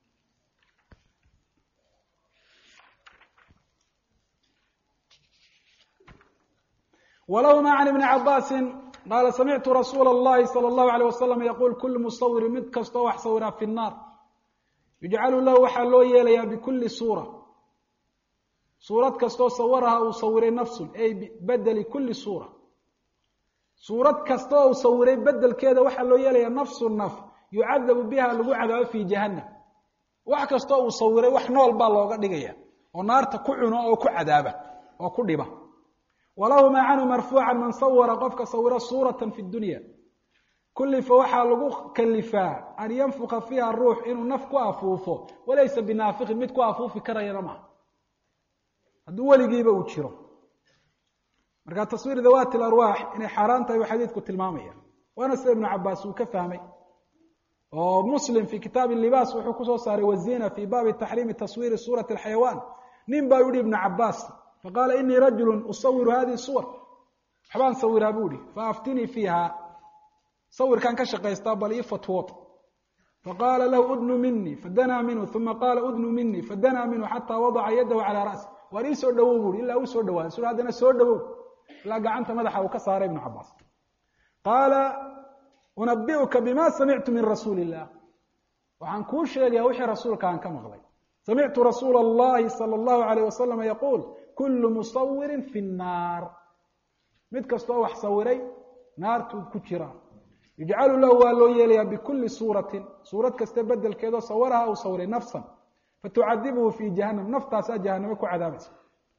walahma can ibni cabaasin qaala samictu rasuula اllahi salى اllahu alيyh wasalam yaquul kulu musawirin mid kastoo wax sawiraa fi الnaar yujcalu lahu waxaa loo yeelayaa bikuli suura suurad kastoo sawaraha uu sawiray nafsun ay bibedeli kulli suura suurad kastoo uu sawiray bedelkeeda waxaa loo yeelayaa nafsu naf yucadabu biha lagu cadaabo fi jahannam wax kastoo uu sawiray wax nool baa looga dhigaya oo naarta ku cuno oo ku cadaaba oo ku dhiba walahu ma canhu marfuucan man sawara qofka sawira suuratan fi dunya kullifa waxaa lagu kalifaa an yanfuka fiiha ruux inuu naf ku afuufo walaysa binaafiqin mid ku afuufi karayana maaha hadduu weligiiba uu jiro marka taswiir dawaati alarwaax inay xaaraan tahay uu xadiidku tilmaamaya waana sida ibnu cabaas uu ka fahmay oo muslim fi kitaab libaas wuxuu kusoo saaray wazina fi baabi taxriimi taswiiri suurati alxayawaan nin baa yihi ibnu cabaas faqaala inii rajulu usawiru hadihi suwar waxbaan sawiraa buu ihi faaftinii fiiha sawirkaan ka shaqaystaa bal ii fatwood faqaala lahu udnu minii fadanaa minhu uma qaala udnu minii fadanaa minhu xataa wadaca yadahu calaa ra'si waar ii soo dhawow buui ilaa uu soo dhawaaday su haddana soo dhawow ilaa gacanta madaxa uu ka saaray ibnu cabaas qaala unabiuka bima samictu min rasuuli illah waxaan kuu sheegaya wixii rasuulka aan ka maqlay samictu rasuula allahi sala allahu alayh wasalam yaquul kullu musawirin fi nnaar mid kastoo wax sawiray naartuu ku jira yujcalu lahu waa loo yeelayaa bikulli suuratin suurad kasta bedelkeedoo sawaraha uu sawiray nafsan fatucadibuhu fi jahannam naftaasaa jahanamo ku cadaabaysa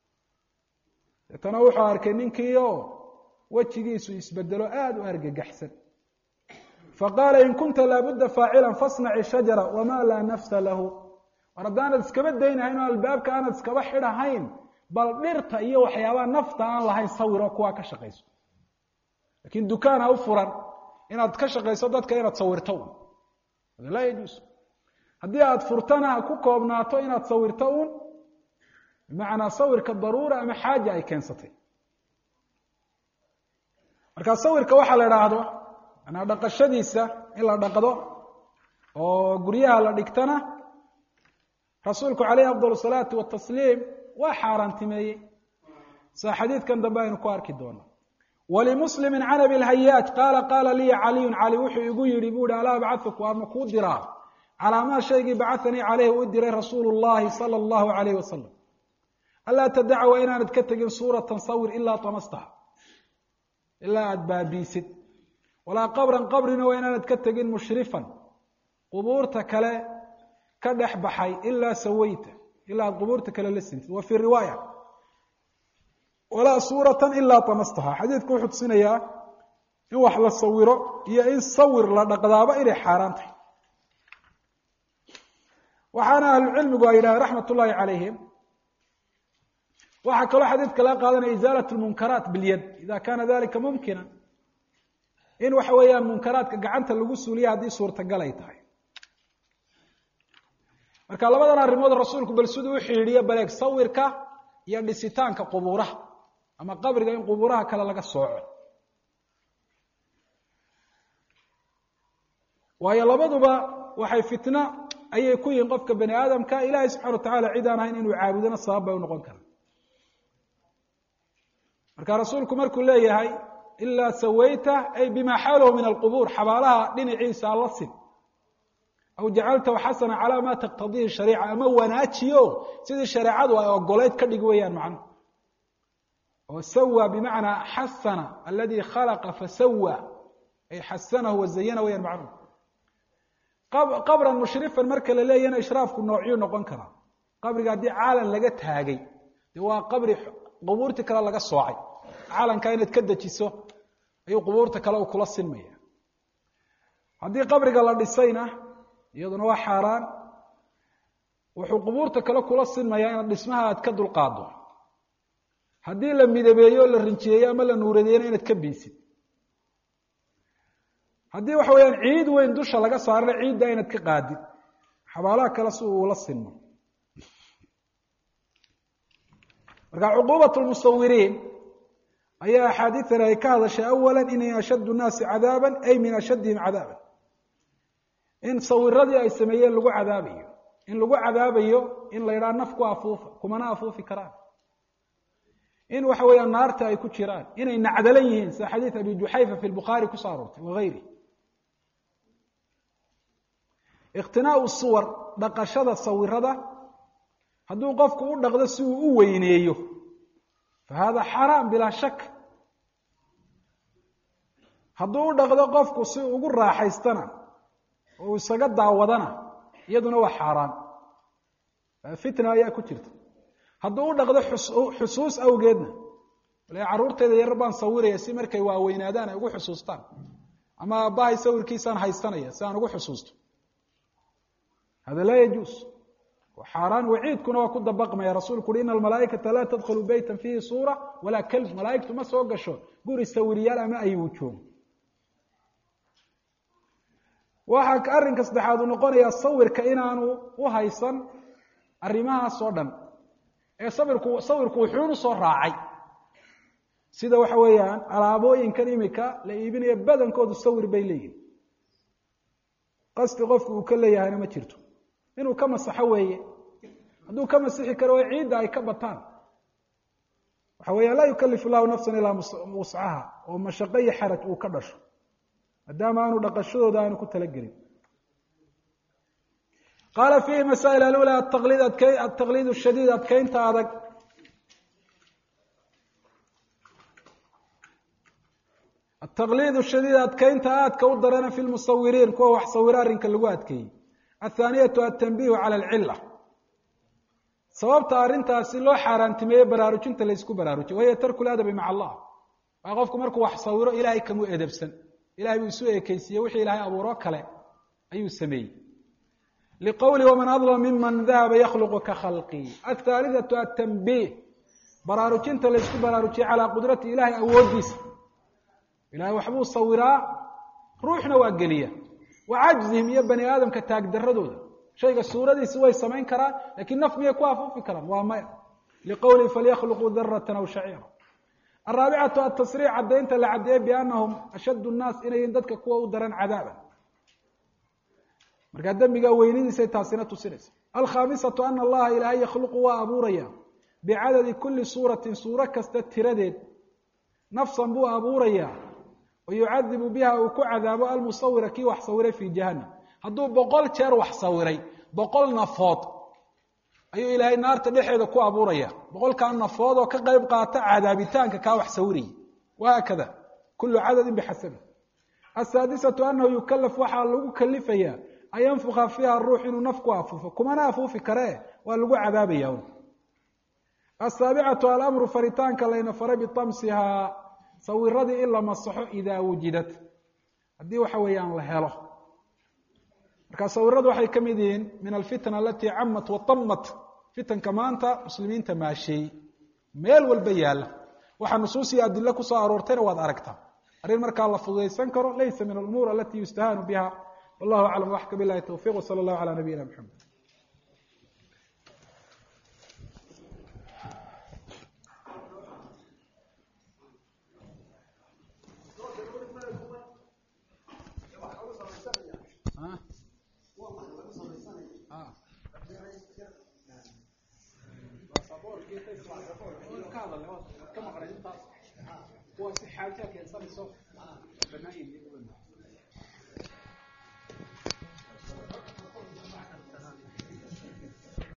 deetana wuxuu arkay ninkii oo wejigiisu isbedelo aada u argagaxsan faqaala in kunta laabudda faacila fasnaci shajara wamaa laa nafsa lahu war haddaanad iskaba daynahayn oo albaabka aanad iskaba xidhahayn bal dhirta iyo waxyaabaha nafta aan lahayn sawiroo kuwaa ka shaqayso laakiin dukaan ha u furan inaad ka shaqayso dadka inaad sawirto un hada laa yajuus haddii aada furtana ha ku koobnaato inaad sawirto un bimacnaa sawirka daruura ama xaaja ay keensatay markaa sawirka waxaa la idhaahdo manaa dhaqashadiisa in la dhaqdo oo guryaha la dhigtana rasuulku calayhi afdal salaatu watasliim waa xaaraantimeeyey saa xadiidkan dambe aynu ku arki doono walimuslimi can abi lhayaaj qaala qaala liya caliyun cali wuxuu igu yihi bu ihi alaa abcauku aadma kuu diraa calaa maa shaygii bacanii caleyhi u diray rasuulu llahi sala allahu alayh wasalam anlaa tadaca waa inaanad ka tegin suuratan sawir ilaa tamastaha ilaa aada baabiisid walaa qabran qabrina waa inaanad ka tegin mushrifan qubuurta kale ka dhex baxay ilaa sawayta ilaa aad qubuurta kale la sintid wa fii riwaaya walaa suuratan ilaa tamastaha xadiidku wuxuu tusinayaa in wax la sawiro iyo in sawir la dhaqdaaba inay xaaraan tahay waxaana ahlucilmigu ay yidhahdeen raxmat ullaahi calayhim waxaa kaloo xadiidka laga qaadanaya isaalat lmunkaraat bilyad ida kana dalika mumkina in waxa weeyaan munkaraadka gacanta lagu suuliya haddii suurtagal ay tahay marka labadan arrimood rasuulku bal siduu u xidhiidhiyo baleeg sawirka iyo dhisitaanka qubuuraha ama qabriga in qubuuraha kale laga sooco waayo labaduba waxay fitno ayay ku yihiin qofka bani aadamka ilaahay subxana wa tacaala cid aan ahayn inuu caabudana sabab bay unoqon kara marka rasuulku markuu leeyahay ilaa sawayta ay bima xawlahu min alqubuur xabaalaha dhinaciisa alla sin aw jacaltahu xasana calaa ma taqtadihi shariica ama wanaajiyo sidii shareecadu ay ogoleyd ka dhig weeyaan macnuhu oo sawa bimacnaa xasana aladi khalaqa fasawa ay xasanahu wazayana weyaan macnuhu qabran mushrifan marka la leeyahna ishraafku noocyu noqon karaa qabriga haddii caalan laga taagay dee waa qabri qubuurtii kale laga soocay caalanka inaad ka dejiso ayuu qubuurta kale u kula sinmaya haddii qabriga la dhisayna iyaduna waa xaaraan wuxuu qubuurta kale kula sinmayaa inaad dhismaha aad ka dulqaado haddii la midabeeyo la rinjiyeeyo ama la nuuradeeyana inaad ka biisid haddii waxa weyaan ciid weyn dusha laga saarana ciidda inaad ka qaadid xabaalaha kale si uu ula sinmo marka cuquubat lmusawiriin ayaa axaadiitan ay ka hadashay awala inay ashaddu nnaasi cadaaban ay min ashaddihim cadaaban in sawiradii ay sameeyeen lagu cadaabayo in lagu cadaabayo in la yidhaha naf ku afuufa kumana afuufi karaan in waxa weeyaan naarta ay ku jiraan inay nacdalan yihiin sida xadiid abi juxayfa fi lbukhaari kusoo aroortay wagayri iqtinaau suwar dhaqashada sawirada hadduu qofku u dhaqdo si uu u weyneeyo fahada xaraam bilaa shak. hadduu u dhaqdo qofku si ugu raaxaystana oo isaga daawadana iyaduna waa xaaraan, fitna ayaa ku jirta. hadduu u dhaqdo xusuus awgeedna, wala carruurteeda yar baan sawiraya si markay waaweynaadaan ay ugu xusuustaan, ama aabbahay sawirkiisaan haystanaya si aan ugu xusuusto, hada laa yajuus, waa xaaraan. waciidkuna waa ku dabaqmaya. rasuulku uhi ina almalaa'ikata laa tadkhulu beytan fiihi suura walaa kalb, malaa'igtu ma soo gasho guri sawiryaal ama ay wujuugo. waxaa arrinka saddexaad uu noqonayaa sawirka inaanu u haysan arrimahaas oo dhan, ee sawirku wuxuunu soo raacay, sida waxa weeyaan alaabooyinkan imika la iibinaya badankoodu sawir bay leeyihin. qasdi qofku uu ka leeyahayna ma jirto, inuu ka masaxo weeye. hadduu ka masixi karo waa ciidda ay ka bataan. waxa weeyaan laa yukalifu llahu nafsan ilaa wuscaha, oo mashaqo iyo xaraj uu ka dhasho, maadaama aanu dhaqashadooda aanu ku talagelin. qaala fiihi masaa'il alula ataqliid shadiid, adkeynta adag. ataqliid shadiid, adkeynta aadka u darana fi lmusawiriin, kuwa wax sawiro arrinka lagu adkeeyey. athaaniyatu atanbiihu cala alcila, sababta arrintaasi loo xaaraantimeeye baraarujinta laysku baraarujiy, wahiya tarku ladabi maca allah. waa qofku markuu wax sawiro ilaahay kamu edebsan, ilahay buu isu ekeysiiyey, wixii ilaahay abuuro kale ayuu sameeyey. liqowli waman adlama miman dahaba yakhluqu ka khalqii. athaalithatu atanbiih, baraarujinta laysku baraarujiyey calaa qudrati ilahay awoodiisa. ilahay waxbuu sawiraa, ruuxna waa geliya. wa cajzihim, iyo bani aadamka taagdaradooda. shayga suuradiisi way samayn karaan, lakiin naf miyay ku afuufi karaan? waa maya. liqowlihi falyakhluquu daratan aw shaciira. araabicatu atasriic, caddaynta la caddeeyey biannahum ashaddu nnaas, inayin dadka kuwa u daran cadaaban. markaa dembiga weynidiisay taasina tusinaysa. alkhaamisatu ana allaha ilaahay yakhluqu waa abuuraya bicadadi kuli suuratin, suuro kasta tiradeed, nafsan buu abuurayaa, wa yucadibu biha uu ku cadaabo almusawira kii wax sawiray fii jahannam. hadduu 100 jeer wax sawiray 100 nafood ayuu ilaahay naarta dhexeeda ku abuuraya, 100kaa nafood oo ka qayb qaata cadaabitaanka kaa wax sawirayay. wahaakada kulu cadadin bixasabi. asaadisatu anahu yukalaf, waxaa lagu kalifayaa an yanfuka fiiha ruux, inuu naf ku afuufo, kumana afuufi karee waa lagu cadaabaya. asaabicatu alamru, faritaanka layna faray bitamsihaa, sawiradii in la masaxo idaa wujidat, haddii waxa weeyaan la helo. markaa sawiradu waxay ka mid yihiin min alfitna alatii camat watamat, fitanka maanta muslimiinta maasheey meel walba yaalla. waxaa nusuus iyo adilo kusoo aroortayna waad aragtaa. arrin markaa la fududaysan karo, laysa min alumuur alati yustahaanu biha. wallahu aclam, waxka bilahi tawfiq, wsala allahu calaa nabiyina maxamed. ka maqnay intaas kuwa si xaaja keensanayso banaan